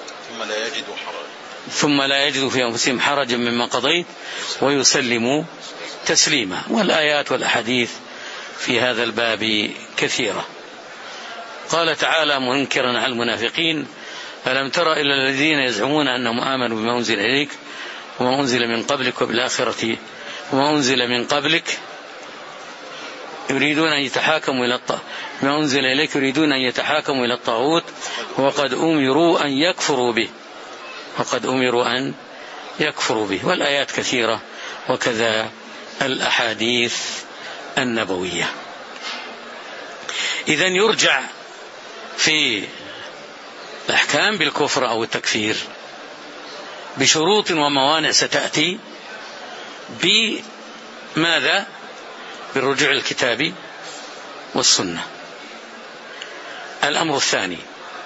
ثم لا يجدوا في أنفسهم حرجا مما قضيت ويسلموا تسليما. والآيات والأحاديث في هذا الباب كثيرة. قال تعالى منكرا على المنافقين ألم تر إلى الذين يزعمون أنهم آمنوا بما أنزل إليك وما أنزل من قبلك وبالآخرة وما أنزل من قبلك يريدون أن يتحاكموا إلى ما أنزل إليك يريدون أن يتحاكموا إلى الطاغوت وقد أمروا أن يكفروا به. والآيات كثيرة وكذا الأحاديث النبوية. إذن يرجع في الأحكام بالكفر أو التكفير بشروط وموانع ستأتي بماذا؟ بالرجوع إلى الكتاب والسنة. الأمر الثاني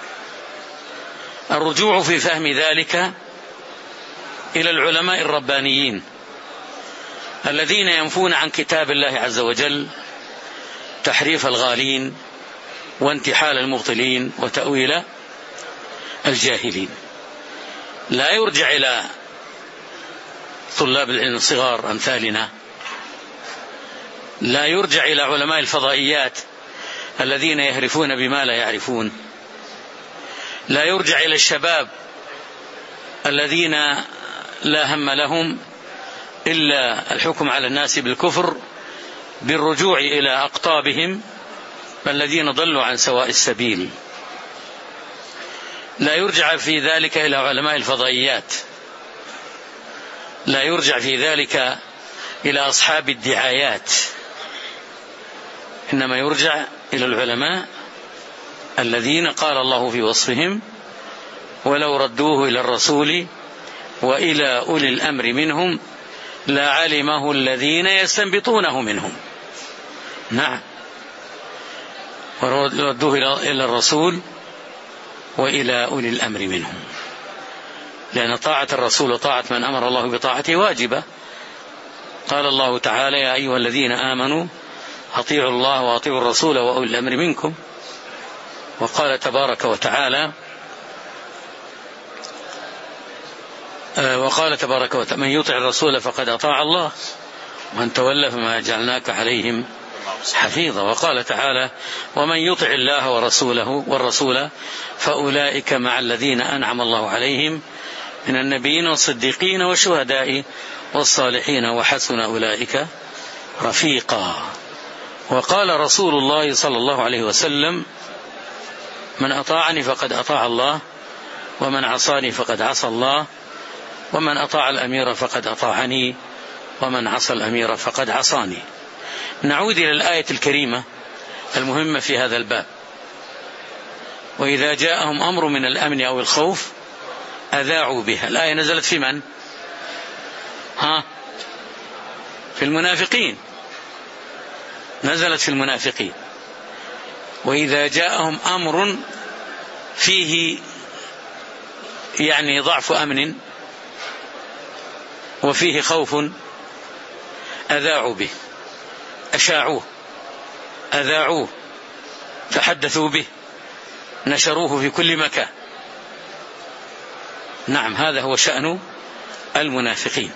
الرجوع في فهم ذلك إلى العلماء الربانيين الذين ينفون عن كتاب الله عز وجل تحريف الغالين وانتحال المبطلين وتأويل الجاهلين. لا يرجع إلى طلاب العلم الصغار أمثالنا، لا يرجع إلى علماء الفضائيات الذين يهرفون بما لا يعرفون، لا يرجع إلى الشباب الذين لا هم لهم إلا الحكم على الناس بالكفر بالرجوع إلى أقطابهم الذين ضلوا عن سواء السبيل. لا يرجع في ذلك إلى علماء الفضائيات، لا يرجع في ذلك إلى أصحاب الدعايات، إنما يرجع إلى العلماء الذين قال الله في وصفهم ولو ردوه إلى الرسول وإلى أولي الأمر منهم لعلمه الذين يستنبطونه منهم. نعم، وردوه إلى الرسول وإلى أولي الأمر منهم، لأن طاعة الرسول وطاعة من أمر الله بطاعته واجبة. قال الله تعالى يا أيها الذين آمنوا أطيعوا الله وأطيعوا الرسول وأولي الأمر منكم. وقال تبارك وتعالى من يطع الرسول فقد أطاع الله ومن تولى فما جعلناك عليهم حفيظا. وقال تعالى ومن يطع الله والرسول فأولئك مع الذين أنعم الله عليهم من النبيين والصديقين والشهداء والصالحين وحسن أولئك رفيقا. وقال رسول الله صلى الله عليه وسلم من أطاعني فقد أطاع الله ومن عصاني فقد عصى الله ومن أطاع الأمير فقد أطاعني ومن عصى الأمير فقد عصاني. نعود إلى الآية الكريمة المهمة في هذا الباب. وإذا جاءهم أمر من الأمن أو الخوف أذاعوا بها. الآية نزلت في من؟ في المنافقين، نزلت في المنافقين. وإذا جاءهم أمر فيه يعني ضعف أمن وفيه خوف أذاعوا به، أشاعوه، أذاعوه، تحدثوا به، نشروه في كل مكان. نعم، هذا هو شأن المنافقين.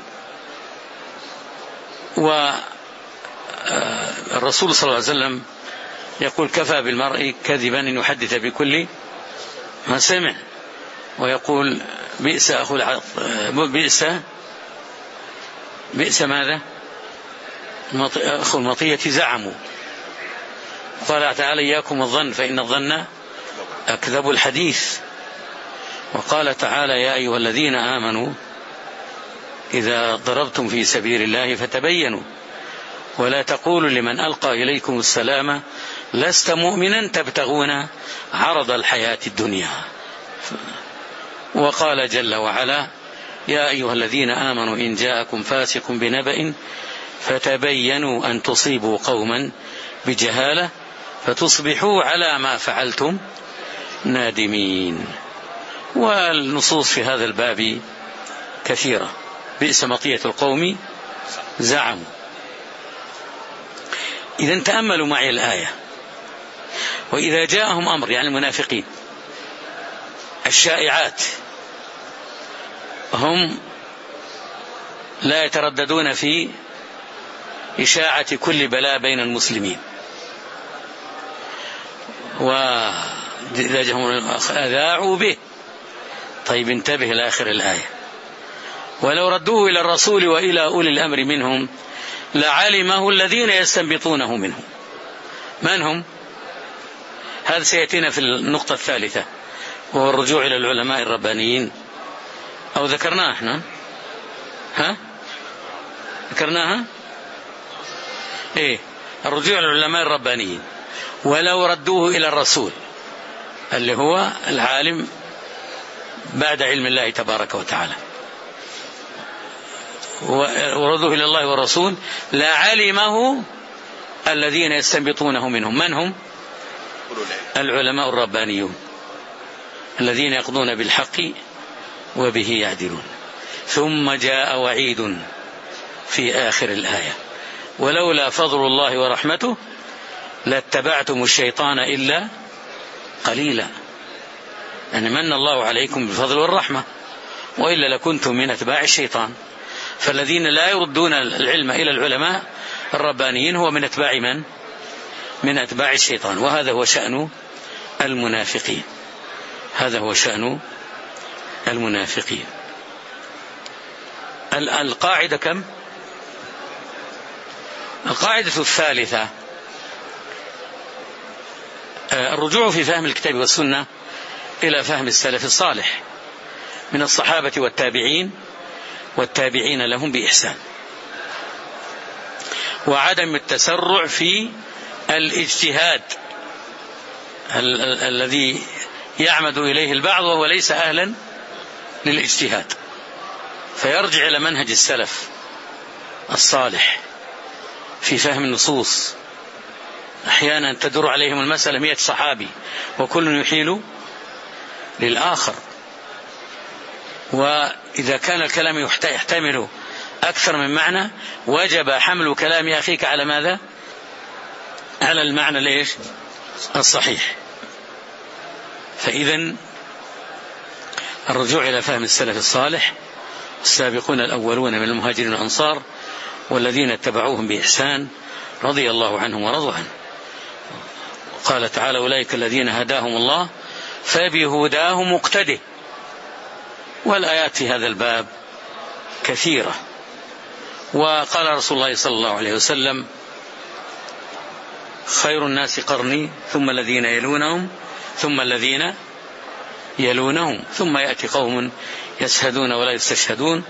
والرسول صلى الله عليه وسلم يقول كفى بالمرء كذبا أن يحدث بكل ما سمع، ويقول بئس ماذا أخو المطية زعموا. قال تعالى إياكم الظن فإن الظن أكذب الحديث. وقال تعالى يا أيها الذين آمنوا إذا ضربتم في سبيل الله فتبينوا ولا تقولوا لمن ألقى إليكم السلام لست مؤمنا تبتغون عرض الحياة الدنيا. وقال جل وعلا يا أيها الذين آمنوا إن جاءكم فاسق بنبأ فتبينوا أن تصيبوا قوما بجهالة فتصبحوا على ما فعلتم نادمين. والنصوص في هذا الباب كثيرة. بئس مطية القوم زعموا. إذا تأملوا معي الآية. وإذا جاءهم أمر يعني المنافقين الشائعات هم لا يترددون في إشاعة كل بلاء بين المسلمين. وإذا جاءهم أذاعوا به. طيب انتبه إلى آخر الآية ولو ردوه إلى الرسول وإلى أولي الأمر منهم لعلمه الذين يستنبطونه منهم. من هم؟ هذا سيأتينا في النقطة الثالثة وهو الرجوع إلى العلماء الربانيين. أو ذكرناه احنا؟ ذكرناها؟ الرجوع إلى العلماء الربانيين ولو ردوه إلى الرسول اللي هو العالم بعد علم الله تبارك وتعالى وردوه إلى الله والرسول لعلمه الذين يستنبطونه منهم من هم؟ العلماء الربانيون الذين يقضون بالحق وبه يعدلون. ثم جاء وعيد في آخر الآية: ولولا فضل الله ورحمته لاتبعتم الشيطان إلا قليلا. يعني من الله عليكم بالفضل والرحمة، وإلا لكنتم من أتباع الشيطان. فالذين لا يردون العلم إلى العلماء الربانيين هو من أتباع من؟ من أتباع الشيطان. وهذا هو شأن المنافقين، هذا هو شأن المنافقين. القاعدة كم؟ القاعدة الثالثة: الرجوع في فهم الكتاب والسنة إلى فهم السلف الصالح من الصحابة والتابعين والتابعين لهم بإحسان، وعدم التسرع في الاجتهاد الذي يعمد إليه البعض وهو ليس أهلا للاجتهاد، فيرجع إلى منهج السلف الصالح في فهم النصوص. أحيانا تدور عليهم المسألة 100 صحابي وكل يحيل للآخر، وإذا كان الكلام يحتمل أكثر من معنى وجب حمل كلام أخيك على ماذا؟ على المعنى ليش؟ الصحيح. فإذن الرجوع إلى فهم السلف الصالح السابقون الأولون من المهاجرين والأنصار والذين اتبعوهم بإحسان رضي الله عنهم ورضوا عنه. قال تعالى: أولئك الذين هداهم الله فبهداه مقتده. والآيات في هذا الباب كثيرة. وقال رسول الله صلى الله عليه وسلم: خير الناس قرني ثم الذين يلونهم ثم الذين يلونهم ثم يأتي قوم يشهدون ولا يستشهدون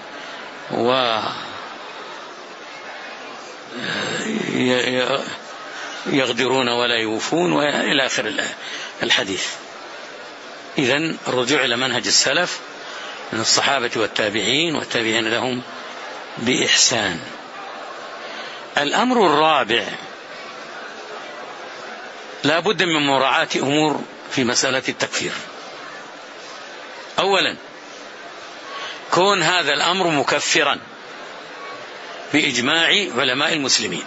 ويغدرون ولا يوفون، وإلى آخر الحديث. إذن الرجوع إلى منهج السلف من الصحابة والتابعين والتابعين لهم بإحسان. الأمر الرابع: لا بد من مراعاة أمور في مسألة التكفير. أولا، كون هذا الأمر مكفرا بإجماع علماء المسلمين،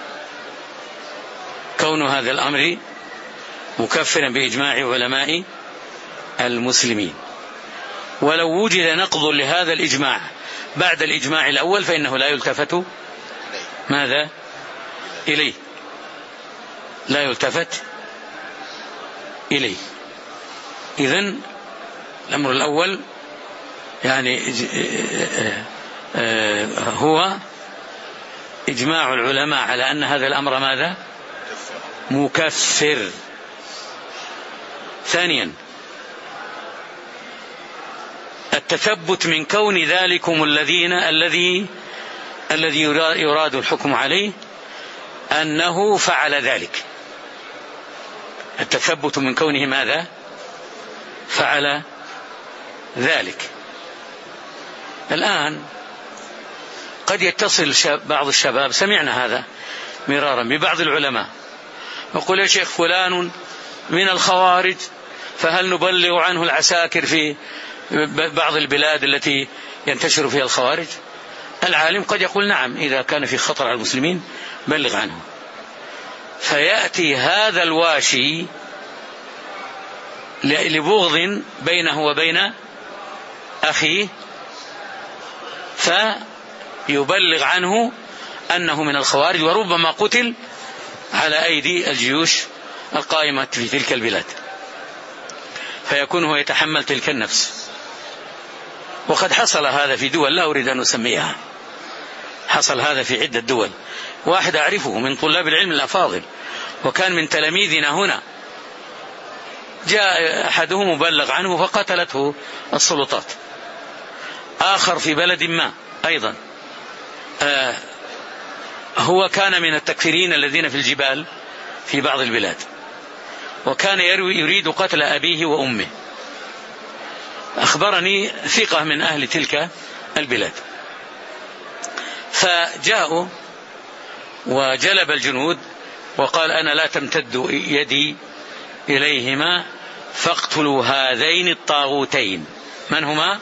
كون هذا الأمر مكفرا بإجماع علماء المسلمين. ولو وجد نقض لهذا الإجماع بعد الإجماع الأول فإنه لا يلتفت ماذا؟ إليه، لا يلتفت إليه. إذن الأمر الأول يعني هو إجماع العلماء على أن هذا الأمر ماذا؟ مكفر. ثانيا، التثبت من كون ذلكم الذي يراد الحكم عليه أنه فعل ذلك. التثبت من كونه ماذا؟ فعل ذلك. الآن قد يتصل بعض الشباب، سمعنا هذا مرارا ببعض العلماء، يقول: يا شيخ فلان من الخوارج، فهل نبلغ عنه العساكر في بعض البلاد التي ينتشر فيها الخوارج؟ العالم قد يقول: نعم، إذا كان في خطر على المسلمين بلغ عنه. فيأتي هذا الواشي لبغض بينه وبين أخيه فيبلغ عنه أنه من الخوارج، وربما قتل على أيدي الجيوش القائمة في تلك البلاد، فيكون هو يتحمل تلك النفس. وقد حصل هذا في دول لا أريد أن أسميها، حصل هذا في عدة دول. واحد أعرفه من طلاب العلم الأفاضل وكان من تلاميذنا هنا، جاء أحدهم مبلغ عنه فقتلته السلطات. آخر في بلد ما أيضا هو كان من التكفيرين الذين في الجبال في بعض البلاد، وكان يريد قتل أبيه وأمه. أخبرني ثقة من أهل تلك البلاد، فجاءوا وجلب الجنود وقال أنا لا تمتد يدي إليهما فاقتلوا هذين الطاغوتين. من هما؟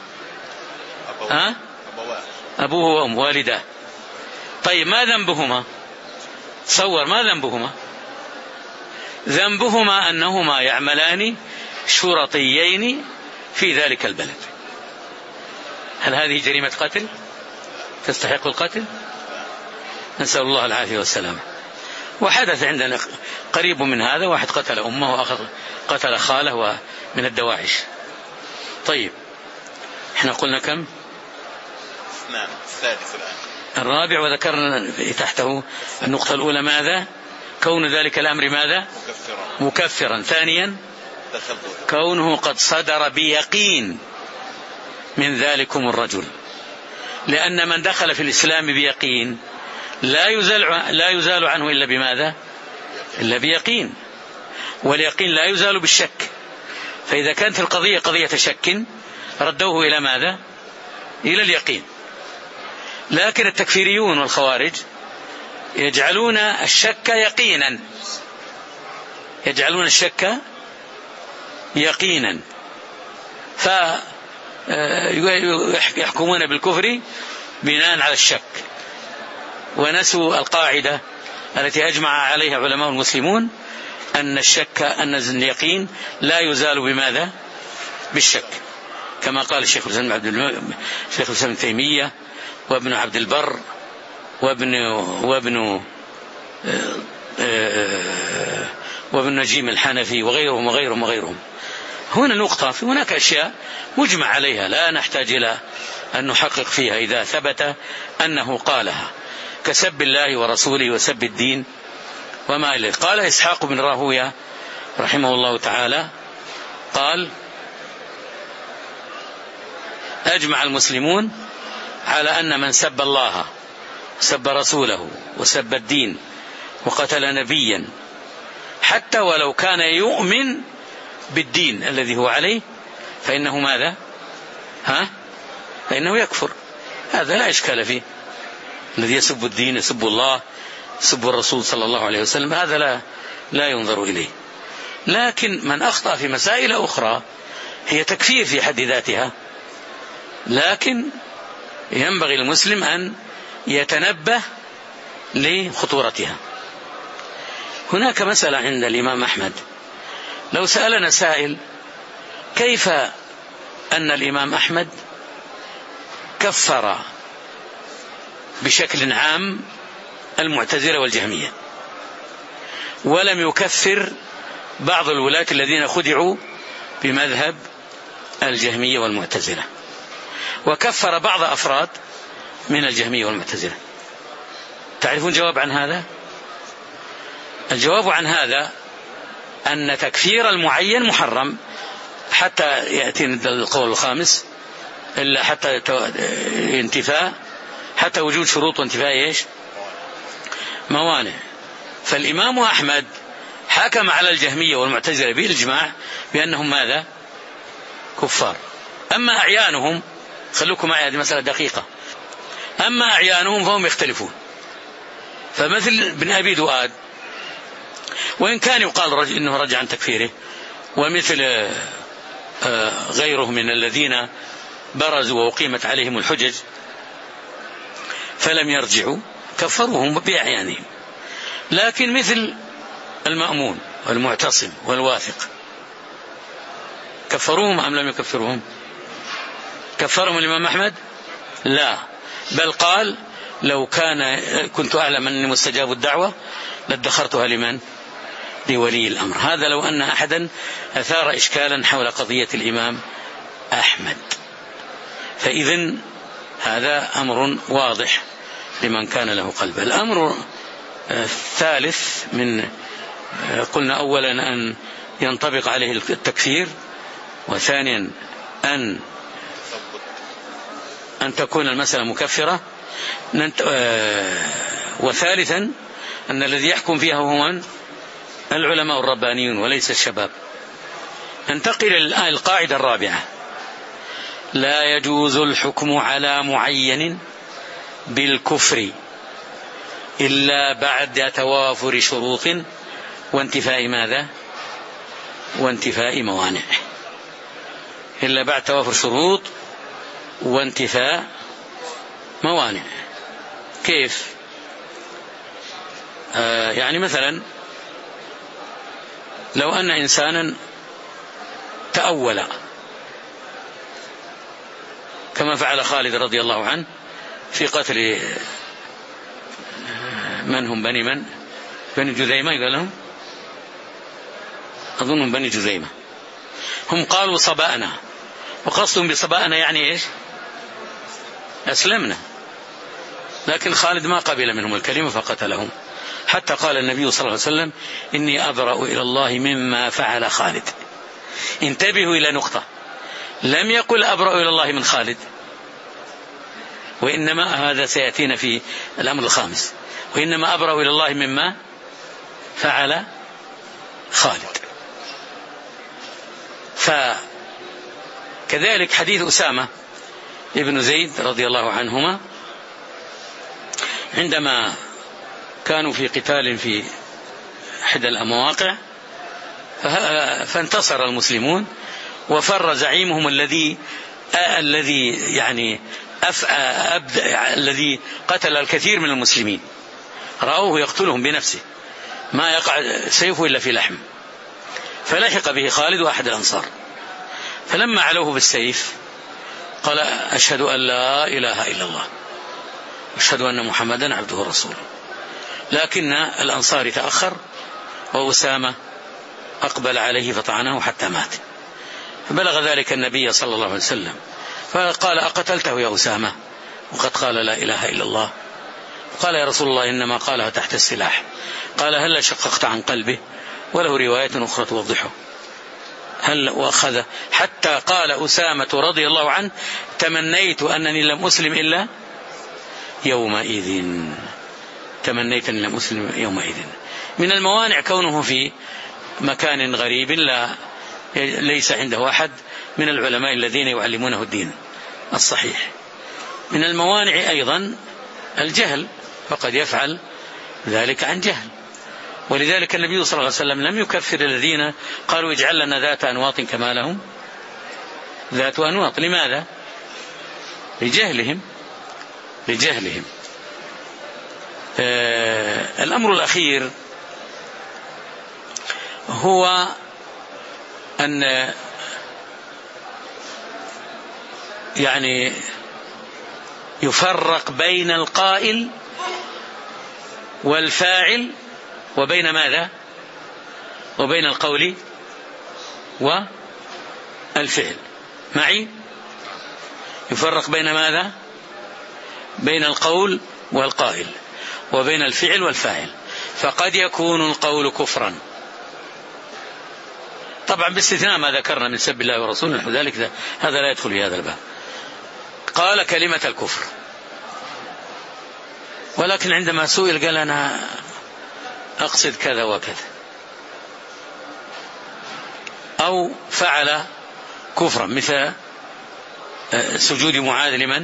أبوه وأم والده. طيب ما ذنبهما؟ تصور ما ذنبهما؟ ذنبهما أنهما يعملان شرطيين في ذلك البلد. هل هذه جريمة قتل تستحق القتل؟ نسأل الله العافية والسلامة. وحدث عندنا قريب من هذا، واحد قتل أمه وآخر قتل خاله من الدواعش. طيب احنا قلنا كم؟ نعم الثالث الآن الرابع، وذكرنا تحته النقطة الأولى ماذا؟ كون ذلك الأمر ماذا؟ مكفرا. ثانيا كونه قد صدر بيقين من ذلكم الرجل، لأن من دخل في الإسلام بيقين لا يزال عنه إلا بماذا؟ إلا بيقين، واليقين لا يزال بالشك. فإذا كانت القضية قضية شك ردوه إلى ماذا؟ إلى اليقين. لكن التكفيريون والخوارج يجعلون الشك يقينا، يجعلون الشك يقينا، فيحكمون بالكفر بناء على الشك، ونسوا القاعدة التي أجمع عليها علماء المسلمون أن اليقين لا يزال بماذا؟ بالشك، كما قال الشيخ الإسلام ابن تيمية وابن عبد البر وابن نجيم الحنفي وغيرهم. هنا نقطة، هناك أشياء مجمع عليها لا نحتاج إلى أن نحقق فيها إذا ثبت أنه قالها، كسب الله ورسوله وسب الدين وما إليه. قال إسحاق بن راهوية رحمه الله تعالى قال أجمع المسلمون على أن من سب الله سب رسوله وسب الدين وقتل نبيا حتى ولو كان يؤمن بالدين الذي هو عليه فإنه ماذا؟ فإنه يكفر. هذا لا إشكال فيه. الذي يسب الدين يسب الله يسب الرسول صلى الله عليه وسلم، هذا لا ينظر إليه. لكن من أخطأ في مسائل أخرى هي تكفير في حد ذاتها، لكن ينبغي المسلم أن يتنبه لخطورتها. هناك مسألة عند الإمام أحمد، لو سألنا سائل كيف أن الإمام أحمد كفر بشكل عام المعتزلة والجهمية ولم يكفر بعض الولاة الذين خدعوا بمذهب الجهمية والمعتزلة، وكفر بعض أفراد من الجهمية والمعتزلة، تعرفون جواب عن هذا؟ الجواب عن هذا أن تكفير المعين محرم حتى يأتي القول الخامس، إلا حتى انتفاء، حتى وجود شروط وانتفاء موانع. فالإمام أحمد حكم على الجهمية والمعتزلة بالإجماع بأنهم ماذا؟ كفار. أما أعيانهم، خلوكم معي هذه مسألة دقيقة، أما أعيانهم فهم يختلفون. فمثل بن أبي دؤاد وإن كان يقال إنه رجع عن تكفيره، ومثل غيره من الذين برزوا وقيمت عليهم الحجج فلم يرجعوا كفروهم بأعيانهم. لكن مثل المأمون والمعتصم والواثق كفروهم أم لم يكفروهم؟ كفرهم الإمام أحمد؟ لا، بل قال لو كنت أعلم أني مستجاب الدعوة لادخرتها لمن؟ لولي الأمر. هذا لو أن أحدا أثار إشكالا حول قضية الإمام أحمد. فإذن هذا أمر واضح لمن كان له قلب. الأمر الثالث قلنا أولا أن ينطبق عليه التكفير، وثانيا أن تكون المسألة مكفرة، وثالثا أن الذي يحكم فيها هو العلماء الربانيون وليس الشباب. ننتقل الآن القاعدة الرابعة: لا يجوز الحكم على معين بالكفر إلا بعد توافر شروط وانتفاء ماذا؟ وانتفاء موانع. إلا بعد توافر شروط وانتفاء موانع. كيف؟ يعني مثلا لو أن إنسانا تأول كما فعل خالد رضي الله عنه في قتل من هم بني جذيمة، قال لهم أظنهم بني جذيمة، هم قالوا صبأنا، وقصدهم بصبأنا يعني إيش؟ أسلمنا، لكن خالد ما قبل منهم الكلمة فقتلهم، حتى قال النبي صلى الله عليه وسلم إني أبرأ إلى الله مما فعل خالد. انتبهوا إلى نقطة، لم يقل أبرأ إلى الله من خالد، وإنما هذا سيأتينا في الأمر الخامس، وإنما أبرأ إلى الله مما فعل خالد. فكذلك حديث أسامة ابن زيد رضي الله عنهما عندما كانوا في قتال في إحدى المواقع فانتصر المسلمون وفر زعيمهم الذي يعني الذي قتل الكثير من المسلمين، رأوه يقتلهم بنفسه ما يقع سيفه إلا في لحم، فلحق به خالد وأحد الأنصار، فلما علوه بالسيف قال أشهد أن لا إله إلا الله أشهد أن محمدا عبده ورسوله، لكن الأنصار تأخر وأسامة أقبل عليه فطعنه حتى مات، فبلغ ذلك النبي صلى الله عليه وسلم فقال أقتلته يا أسامة وقد قال لا إله إلا الله؟ قال يا رسول الله إنما قالها تحت السلاح. قال هل شققت عن قلبه؟ وله رواية أخرى توضحه. وأخذ حتى قال أسامة رضي الله عنه تمنيت أنني لم أسلم إلا يومئذ، تمنيت أنني لم أسلم يومئذ. من الموانع كونه في مكان غريب ليس عنده أحد من العلماء الذين يعلمونه الدين الصحيح. من الموانع أيضا الجهل، فقد يفعل ذلك عن جهل، ولذلك النبي صلى الله عليه وسلم لم يكفر الذين قالوا اجعل لنا ذات أنواط كما لهم ذات أنواط. لماذا؟ لجهلهم. الأمر الأخير هو أن يعني يفرق بين القائل والفاعل وبين ماذا؟ وبين القول والفعل. معي؟ يفرق بين ماذا؟ بين القول والقائل وبين الفعل والفاعل. فقد يكون القول كفرا، طبعا باستثناء ما ذكرنا من سب الله ورسوله، ذلك هذا لا يدخل في هذا الباب. قال كلمة الكفر، ولكن عندما سئل قال أنا أقصد كذا وكذا، أو فعل كفرا مثل سجود معاذ لمن؟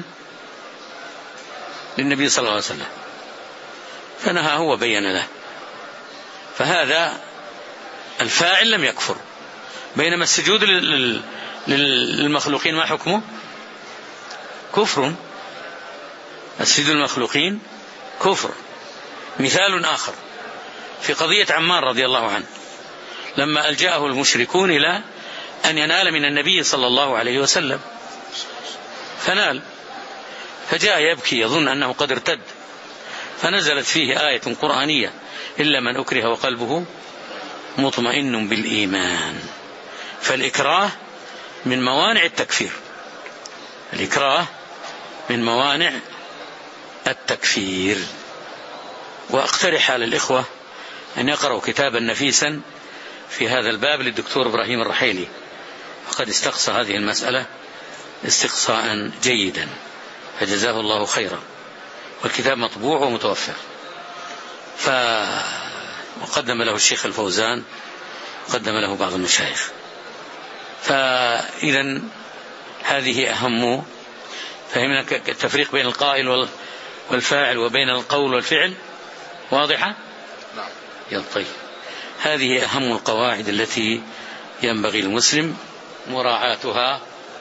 للنبي صلى الله عليه وسلم، فنهى هو بين له، فهذا الفاعل لم يكفر. بينما السجود للمخلوقين ما حكمه؟ كفر. السجود للمخلوقين كفر. مثال آخر في قضية عمار رضي الله عنه، لما ألجأه المشركون إلى أن ينال من النبي صلى الله عليه وسلم فنال، فجاء يبكي يظن أنه قد ارتد، فنزلت فيه آية قرآنية إلا من أكره وقلبه مطمئن بالإيمان. فالإكراه من موانع التكفير، الإكراه من موانع التكفير. وأقترح على الإخوة أن يقرأوا كتابا نفيسا في هذا الباب للدكتور إبراهيم الرحيلي، فقد استقصى هذه المسألة استقصاء جيدا فجزاه الله خيرا، والكتاب مطبوع ومتوفر، وقدم له الشيخ الفوزان وقدم له بعض المشايخ. فإذا هذه أهم، فهمنا التفريق بين القائل والفاعل وبين القول والفعل. واضحة؟ نعم. يلا طيب، هذه أهم القواعد التي ينبغي المسلم مراعاتها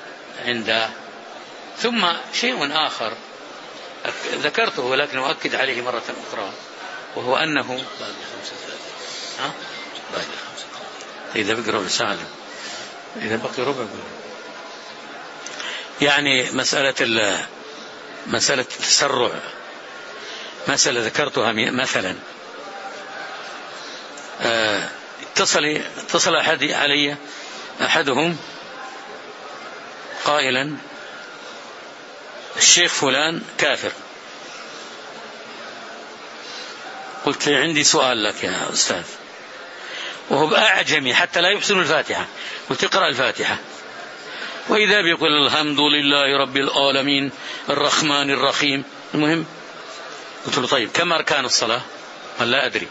ثم شيء آخر ذكرته ولكن أؤكد عليه مرة أخرى، وهو أنه إذا بقي ربع ساعة، إذا بقي ربع، يعني مسألة التسرع، مسألة ذكرتها مثلا، اتصل علي أحدهم قائلا الشيخ فلان كافر. قلت لي عندي سؤال لك يا أستاذ، وهو أعجمي حتى لا يحسن الفاتحة، قلت اقرأ الفاتحة، وإذا بيقول الحمد لله رب العالمين الرحمن الرحيم. المهم قلت له طيب كم أركان الصلاة؟ قال لا أدري.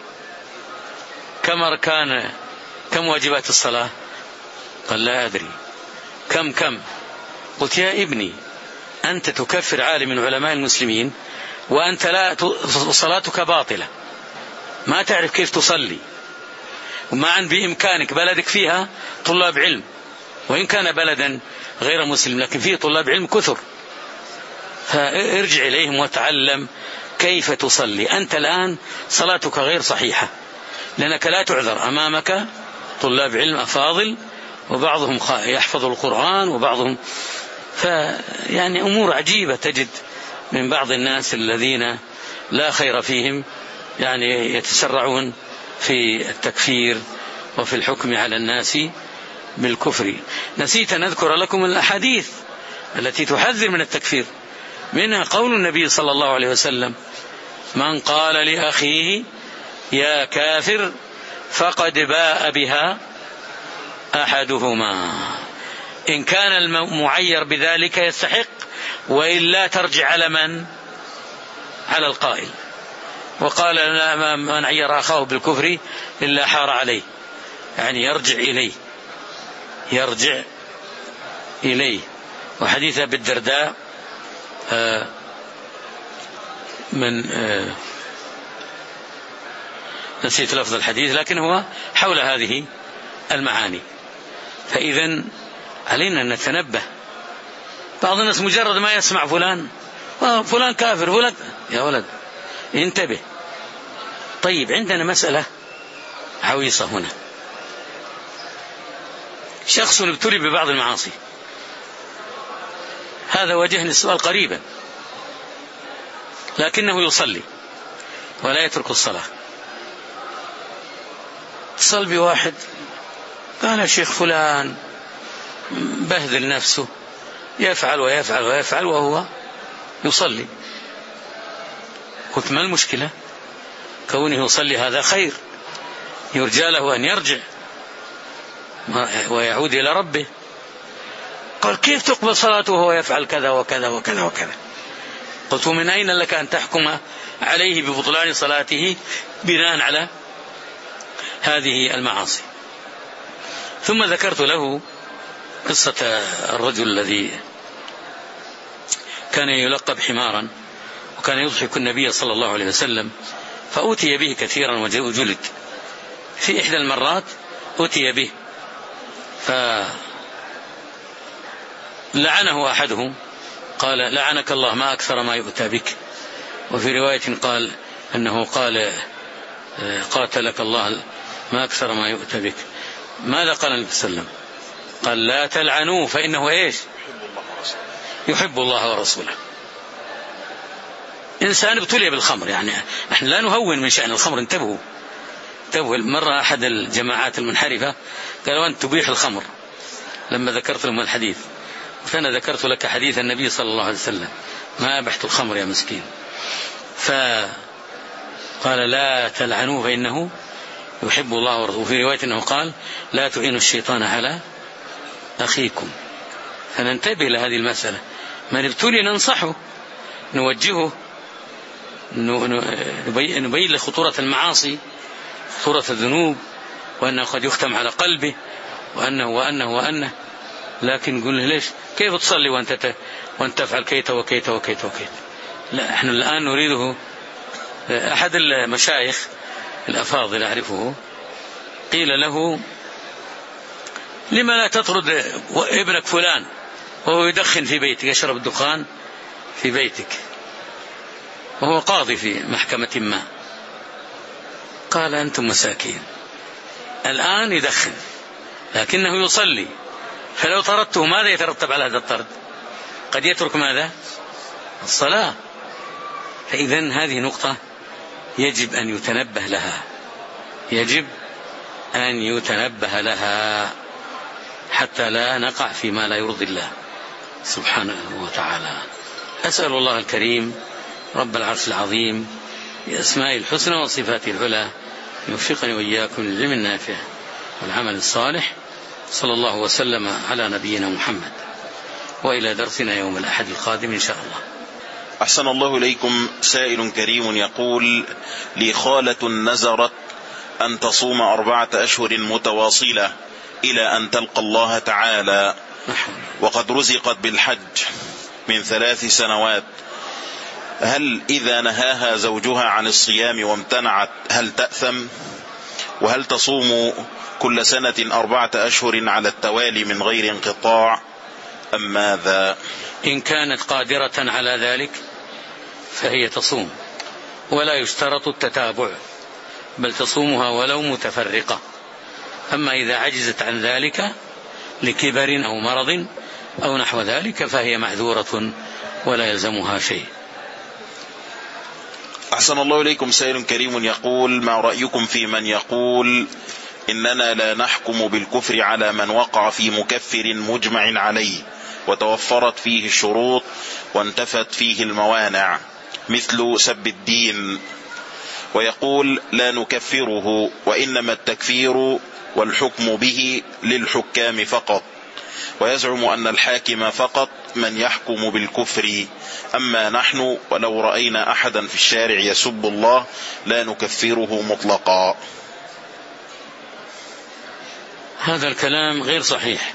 كم واجبات الصلاة؟ قال لا أدري. كم؟ قلت يا ابني أنت تكفر عالم من علماء المسلمين وأنت صلاتك باطلة، ما تعرف كيف تصلي، وما بإمكانك بلدك فيها طلاب علم، وإن كان بلدا غير مسلم لكن فيه طلاب علم كثر، فارجع إليهم وتعلم كيف تصلي. أنت الآن صلاتك غير صحيحة لأنك لا تعذر، أمامك طلاب علم أفاضل وبعضهم يحفظ القرآن وبعضهم يعني أمور عجيبة تجد من بعض الناس الذين لا خير فيهم، يعني يتسرعون في التكفير وفي الحكم على الناس بالكفر. نسيت أن أذكر لكم الأحاديث التي تحذر من التكفير، منها قول النبي صلى الله عليه وسلم من قال لأخيه يا كافر فقد باء بها أحدهما، إن كان المعير بذلك يستحق، وإلا ترجع على من؟ على القائل. وقال من عير أخاه بالكفر إلا حار عليه، يعني يرجع إليه. وحديث أبي الدرداء من نسيت لفظ الحديث لكن هو حول هذه المعاني. فإذن علينا أن نتنبه. بعض الناس مجرد ما يسمع فلان كافر فلان، يا ولد انتبه. طيب عندنا مسألة عويصة هنا، شخص ابتلي ببعض المعاصي، هذا واجهني السؤال قريبا، لكنه يصلي ولا يترك الصلاة. اتصل بواحد قال يا شيخ فلان بهذل نفسه، يفعل ويفعل ويفعل وهو يصلي. قلت ما المشكلة؟ كونه يصلي هذا خير، يرجى له أن يرجع ويعود إلى ربه. قال كيف تقبل صلاته وهو يفعل كذا وكذا وكذا وكذا؟ قلت من أين لك أن تحكم عليه ببطلان صلاته بناء على هذه المعاصي؟ ثم ذكرت له قصة الرجل الذي كان يلقب حمارا، وكان يضحك النبي صلى الله عليه وسلم، فأتي به كثيرا وجلد. في إحدى المرات أتي به فلعنه أحدهم، قال لعنك الله ما أكثر ما يؤتى بك. وفي رواية قال أنه قال قاتلك الله ما أكثر ما يؤتى بك. ماذا قال النبي صلى الله عليه وسلم؟ قال لا تلعنوه فإنه إيش؟ يحب الله ورسوله. إنسان ابتلي بالخمر، يعني نحن لا نهون من شأن الخمر، انتبهوا. مرة أحد الجماعات المنحرفة قالوا أنت تبيح الخمر، لما ذكرت لهم الحديث، فأنا ذكرت لك حديث النبي صلى الله عليه وسلم ما أبحت الخمر يا مسكين. فقال لا تلعنوه فإنه يحب الله ورسوله. وفي رواية أنه قال لا تعينوا الشيطان على أخيكم. فننتبه لهذه المسألة، من ابتلي ننصحه، نوجهه، نبين له خطورة المعاصي، خطورة الذنوب، وأنه قد يختم على قلبه، وأنه لكن نقول له ليش كيف تصلي وأنت تفعل كيت وكيت وكيت وكيت؟ لا، احنا الآن نريده أحد المشايخ الأفاضل أعرفه قيل له: لما لا تطرد ابنك فلان وهو يدخن في بيتك، يشرب الدخان في بيتك، وهو قاضي في محكمة ما؟ قال: أنتم مساكين، الآن يدخن لكنه يصلي، فلو طردته ماذا يترتب على هذا الطرد؟ قد يترك ماذا؟ الصلاة. فإذن هذه نقطة يجب أن يتنبه لها، يجب أن يتنبه لها حتى لا نقع فيما لا يرضي الله سبحانه وتعالى. أسأل الله الكريم رب العرش العظيم بأسمائه الحسنى وصفاته العلى يوفقني وإياكم للعلم النافع والعمل الصالح. صلى الله وسلم على نبينا محمد، وإلى درسنا يوم الأحد القادم إن شاء الله. أحسن الله إليكم. سائل كريم يقول: لي خالة نذرت أن تصوم 4 أشهر متواصلة إلى أن تلقى الله تعالى، وقد رزقت بالحج من 3 سنوات، هل إذا نهاها زوجها عن الصيام وامتنعت هل تأثم؟ وهل تصوم كل سنة 4 أشهر على التوالي من غير انقطاع أم ماذا؟ إن كانت قادرة على ذلك فهي تصوم، ولا يشترط التتابع، بل تصومها ولو متفرقة. أما إذا عجزت عن ذلك لكبر أو مرض أو نحو ذلك فهي معذورة ولا يلزمها شيء. أحسن الله إليكم. سائل كريم يقول: ما رأيكم في من يقول إننا لا نحكم بالكفر على من وقع في مكفر مجمع عليه وتوفرت فيه الشروط وانتفت فيه الموانع مثل سب الدين، ويقول لا نكفره وإنما التكفير والحكم به للحكام فقط، ويزعم أن الحاكم فقط من يحكم بالكفر، أما نحن ولو رأينا أحدا في الشارع يسب الله لا نكفره مطلقا. هذا الكلام غير صحيح.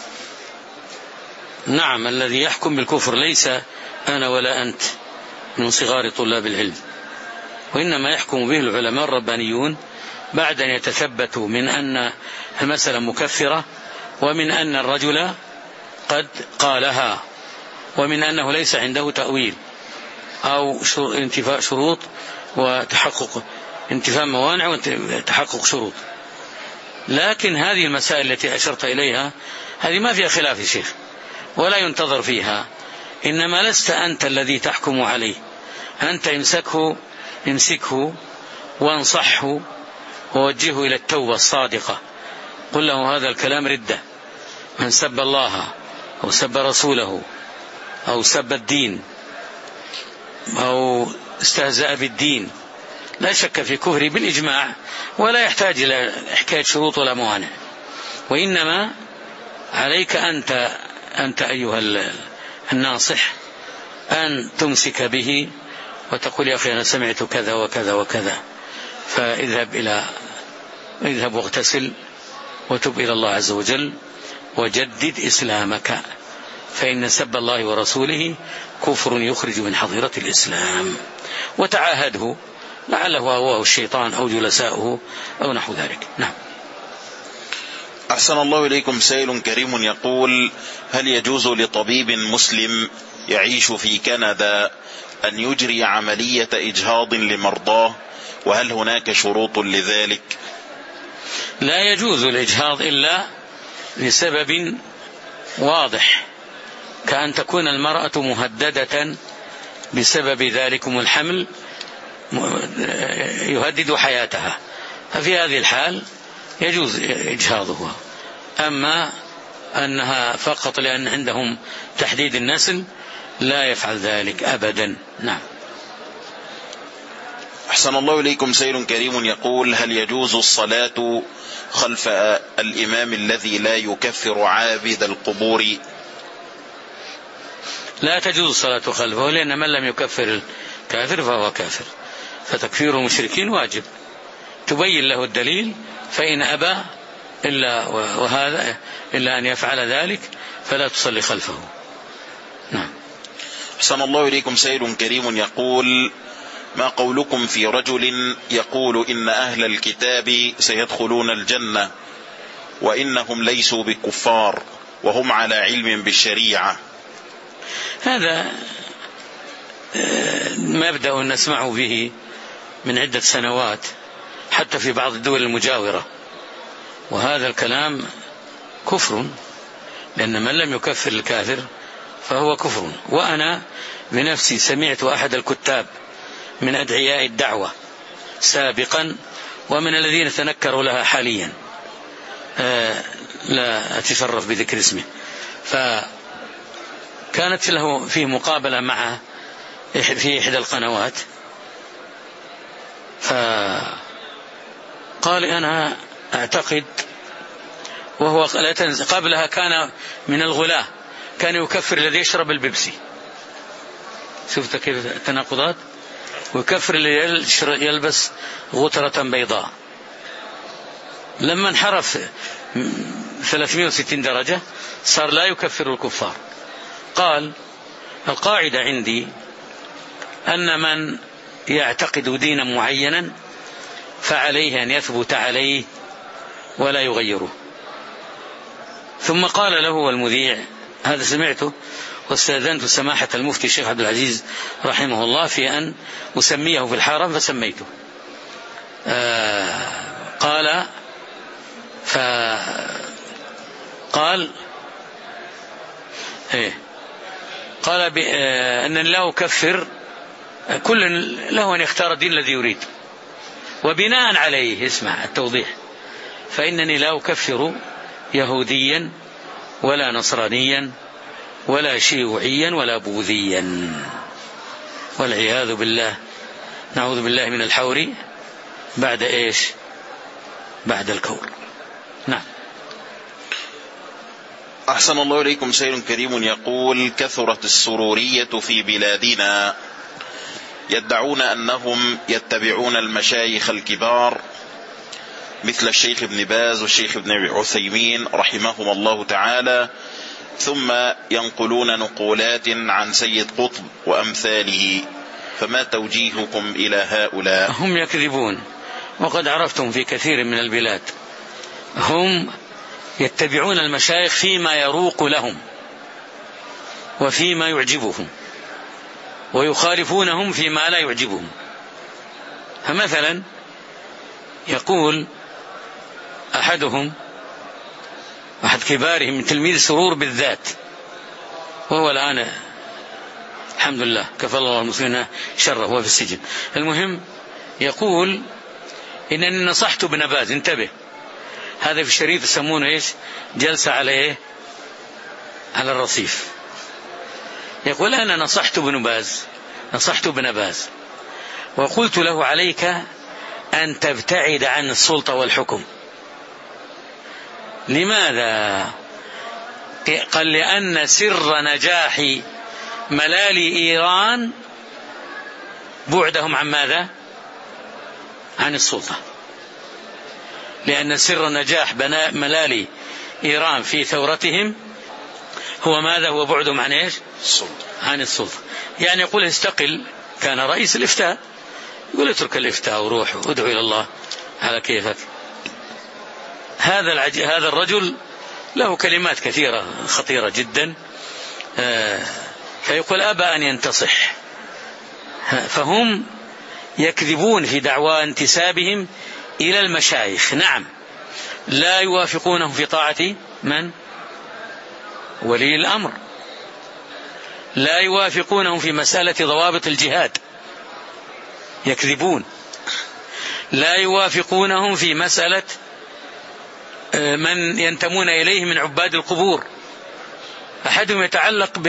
نعم، الذي يحكم بالكفر ليس أنا ولا أنت من صغار طلاب العلم، وإنما يحكم به العلماء الربانيون بعد أن يتثبتوا من أن المسألة مكفرة، ومن أن الرجل قد قالها، ومن أنه ليس عنده تأويل أو انتفاء شروط وتحقق انتفاء موانع وتحقق شروط. لكن هذه المسائل التي أشرت إليها هذه ما فيها خلاف يا شيخ، ولا ينتظر فيها، إنما لست أنت الذي تحكم عليه، أنت امسكه وانصحه ووجهه إلى التوبة الصادقة، قل له هذا الكلام ردة، من سب الله أو سب رسوله أو سب الدين أو استهزأ بالدين لا شك في كفره بالإجماع، ولا يحتاج إلى حكاية شروط ولا موانع، وإنما عليك أنت أيها الناصح أن تمسك به وتقول: يا أخي أنا سمعت كذا وكذا وكذا، اذهب واغتسل وتب إلى الله عز وجل وجدد إسلامك، فإن سب الله ورسوله كفر يخرج من حظيرة الإسلام، وتعاهده، لعله هو الشيطان أو جلساؤه أو نحو ذلك. نعم. أحسن الله إليكم. سائل كريم يقول: هل يجوز لطبيب مسلم يعيش في كندا أن يجري عملية إجهاض لمرضاه، وهل هناك شروط لذلك؟ لا يجوز الإجهاض إلا لسبب واضح، كأن تكون المرأة مهددة بسبب ذلكم الحمل يهدد حياتها، ففي هذه الحال يجوز إجهاضها. أما أنها فقط لأن عندهم تحديد النسل لا يفعل ذلك أبدا. نعم. أحسن الله إليكم. سائل كريم يقول: هل يجوز الصلاة خلف الإمام الذي لا يكفر عابد القبور؟ لا تجوز الصلاة خلفه، لأن من لم يكفر الكافر فهو كافر، فتكفير المشركين واجب، تبين له الدليل، فإن أبى إلا أن يفعل ذلك فلا تصلي خلفه. نعم. أحسن الله إليكم. سائل كريم يقول: ما قولكم في رجل يقول إن أهل الكتاب سيدخلون الجنة وإنهم ليسوا بكفار وهم على علم بالشريعة؟ هذا مبدأ نسمع به من عدة سنوات حتى في بعض الدول المجاورة، وهذا الكلام كفر، لأن من لم يكفر الكافر فهو كفر. وأنا بنفسي سمعت أحد الكتاب من أدعياء الدعوة سابقا ومن الذين تنكروا لها حاليا، لا أتشرف بذكر اسمه، فكانت له فيه مقابلة معه في إحدى القنوات، فقال أنا أعتقد، وهو قبلها كان من الغلاة، كان يكفر الذي يشرب البيبسي، شفت كيف التناقضات، ويكفر الذي يلبس غترة بيضاء. لما انحرف 360 درجة صار لا يكفر الكفار. قال القاعدة عندي أن من يعتقد دينا معينا فعليه أن يثبت عليه ولا يغيره. ثم قال له المذيع، هذا سمعته واستأذنت سماحة المفتي الشيخ عبد العزيز رحمه الله في أن أسميه في الحرم فسميته. قال أنني لا أكفر، كل له أن يختار الدين الذي يريد، وبناء عليه اسمع التوضيح، فإنني لا أكفر يهوديا ولا نصرانيا ولا شيوعيا ولا بوذيا، والعياذ بالله، نعوذ بالله من الحور بعد إيش؟ بعد الكور. نعم. أحسن الله إليكم. سائل كريم يقول: كثرت السرورية في بلادنا، يدعون أنهم يتبعون المشايخ الكبار مثل الشيخ ابن باز والشيخ ابن عثيمين رحمهم الله تعالى، ثم ينقلون نقولات عن سيد قطب وأمثاله، فما توجيهكم إلى هؤلاء؟ هم يكذبون، وقد عرفتم في كثير من البلاد هم يتبعون المشايخ فيما يروق لهم وفيما يعجبهم، ويخالفونهم فيما لا يعجبهم. فمثلا يقول أحدهم، أحد كبارهم، تلميذ سرور بالذات، وهو الآن الحمد لله كفى الله المسلمين شره وهو في السجن، المهم يقول إنني نصحت ابن باز، انتبه، هذا في الشريط يسمونه إيش؟ جلسة على إيه؟ على الرصيف. يقول أنا نصحت ابن باز وقلت له عليك أن تبتعد عن السلطة والحكم. لماذا؟ قال لأن سر نجاح ملالي إيران بعدهم عن ماذا؟ عن السلطة. لأن سر نجاح ملالي إيران في ثورتهم هو ماذا؟ هو بعدهم عن إيش؟ عن السلطة. يعني يقول استقل، كان رئيس الإفتاء، يقول اترك الإفتاء وروح وادعو إلى الله على كيفك. هذا الرجل له كلمات كثيرة خطيرة جدا، فيقول أبى أن ينتصح. فهم يكذبون في دعوى انتسابهم إلى المشايخ. نعم، لا يوافقونهم في طاعة من؟ ولي الأمر. لا يوافقونهم في مسألة ضوابط الجهاد، يكذبون. لا يوافقونهم في مسألة من ينتمون إليه من عباد القبور. أحدهم يتعلق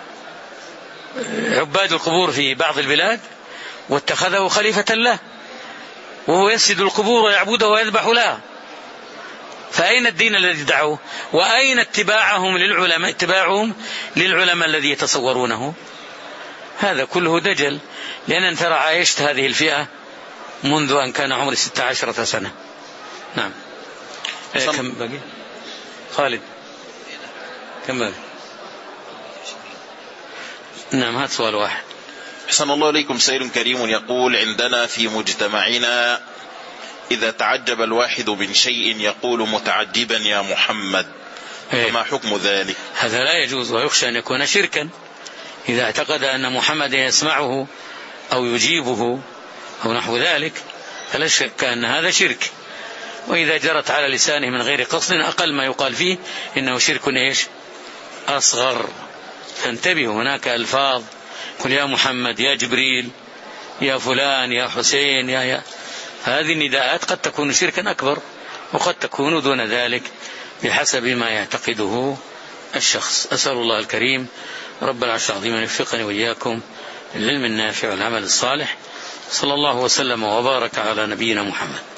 بعباد القبور في بعض البلاد واتخذه خليفة له، وهو يسجد القبور ويعبده ويذبح لها. فأين الدين الذي دعوه؟ وأين اتباعهم للعلماء الذي يتصورونه؟ هذا كله دجل، لأن أنت عايشت هذه الفئة منذ أن كان عمري 16 سنة. نعم. كم باقي؟ خالد كم باقي؟ نعم، هات سؤال واحد. أحسن الله إليكم. سائل كريم يقول: عندنا في مجتمعنا إذا تعجب الواحد من شيء يقول متعجبا يا محمد، فما حكم ذلك؟ هذا لا يجوز، ويخشى أن يكون شركا إذا اعتقد أن محمد يسمعه أو يجيبه أو نحو ذلك، فلا شك أن هذا شرك. وإذا جرت على لسانه من غير قصد أقل ما يقال فيه إنه شرك أصغر. فانتبهوا، هناك ألفاظ: قل يا محمد، يا جبريل، يا فلان، يا حسين، هذه النداءات قد تكون شركا أكبر، وقد تكون دون ذلك بحسب ما يعتقده الشخص. أسأل الله الكريم رب العرش العظيم أن يوفقني وإياكم للعلم النافع والعمل الصالح. صلى الله وسلم وبارك على نبينا محمد.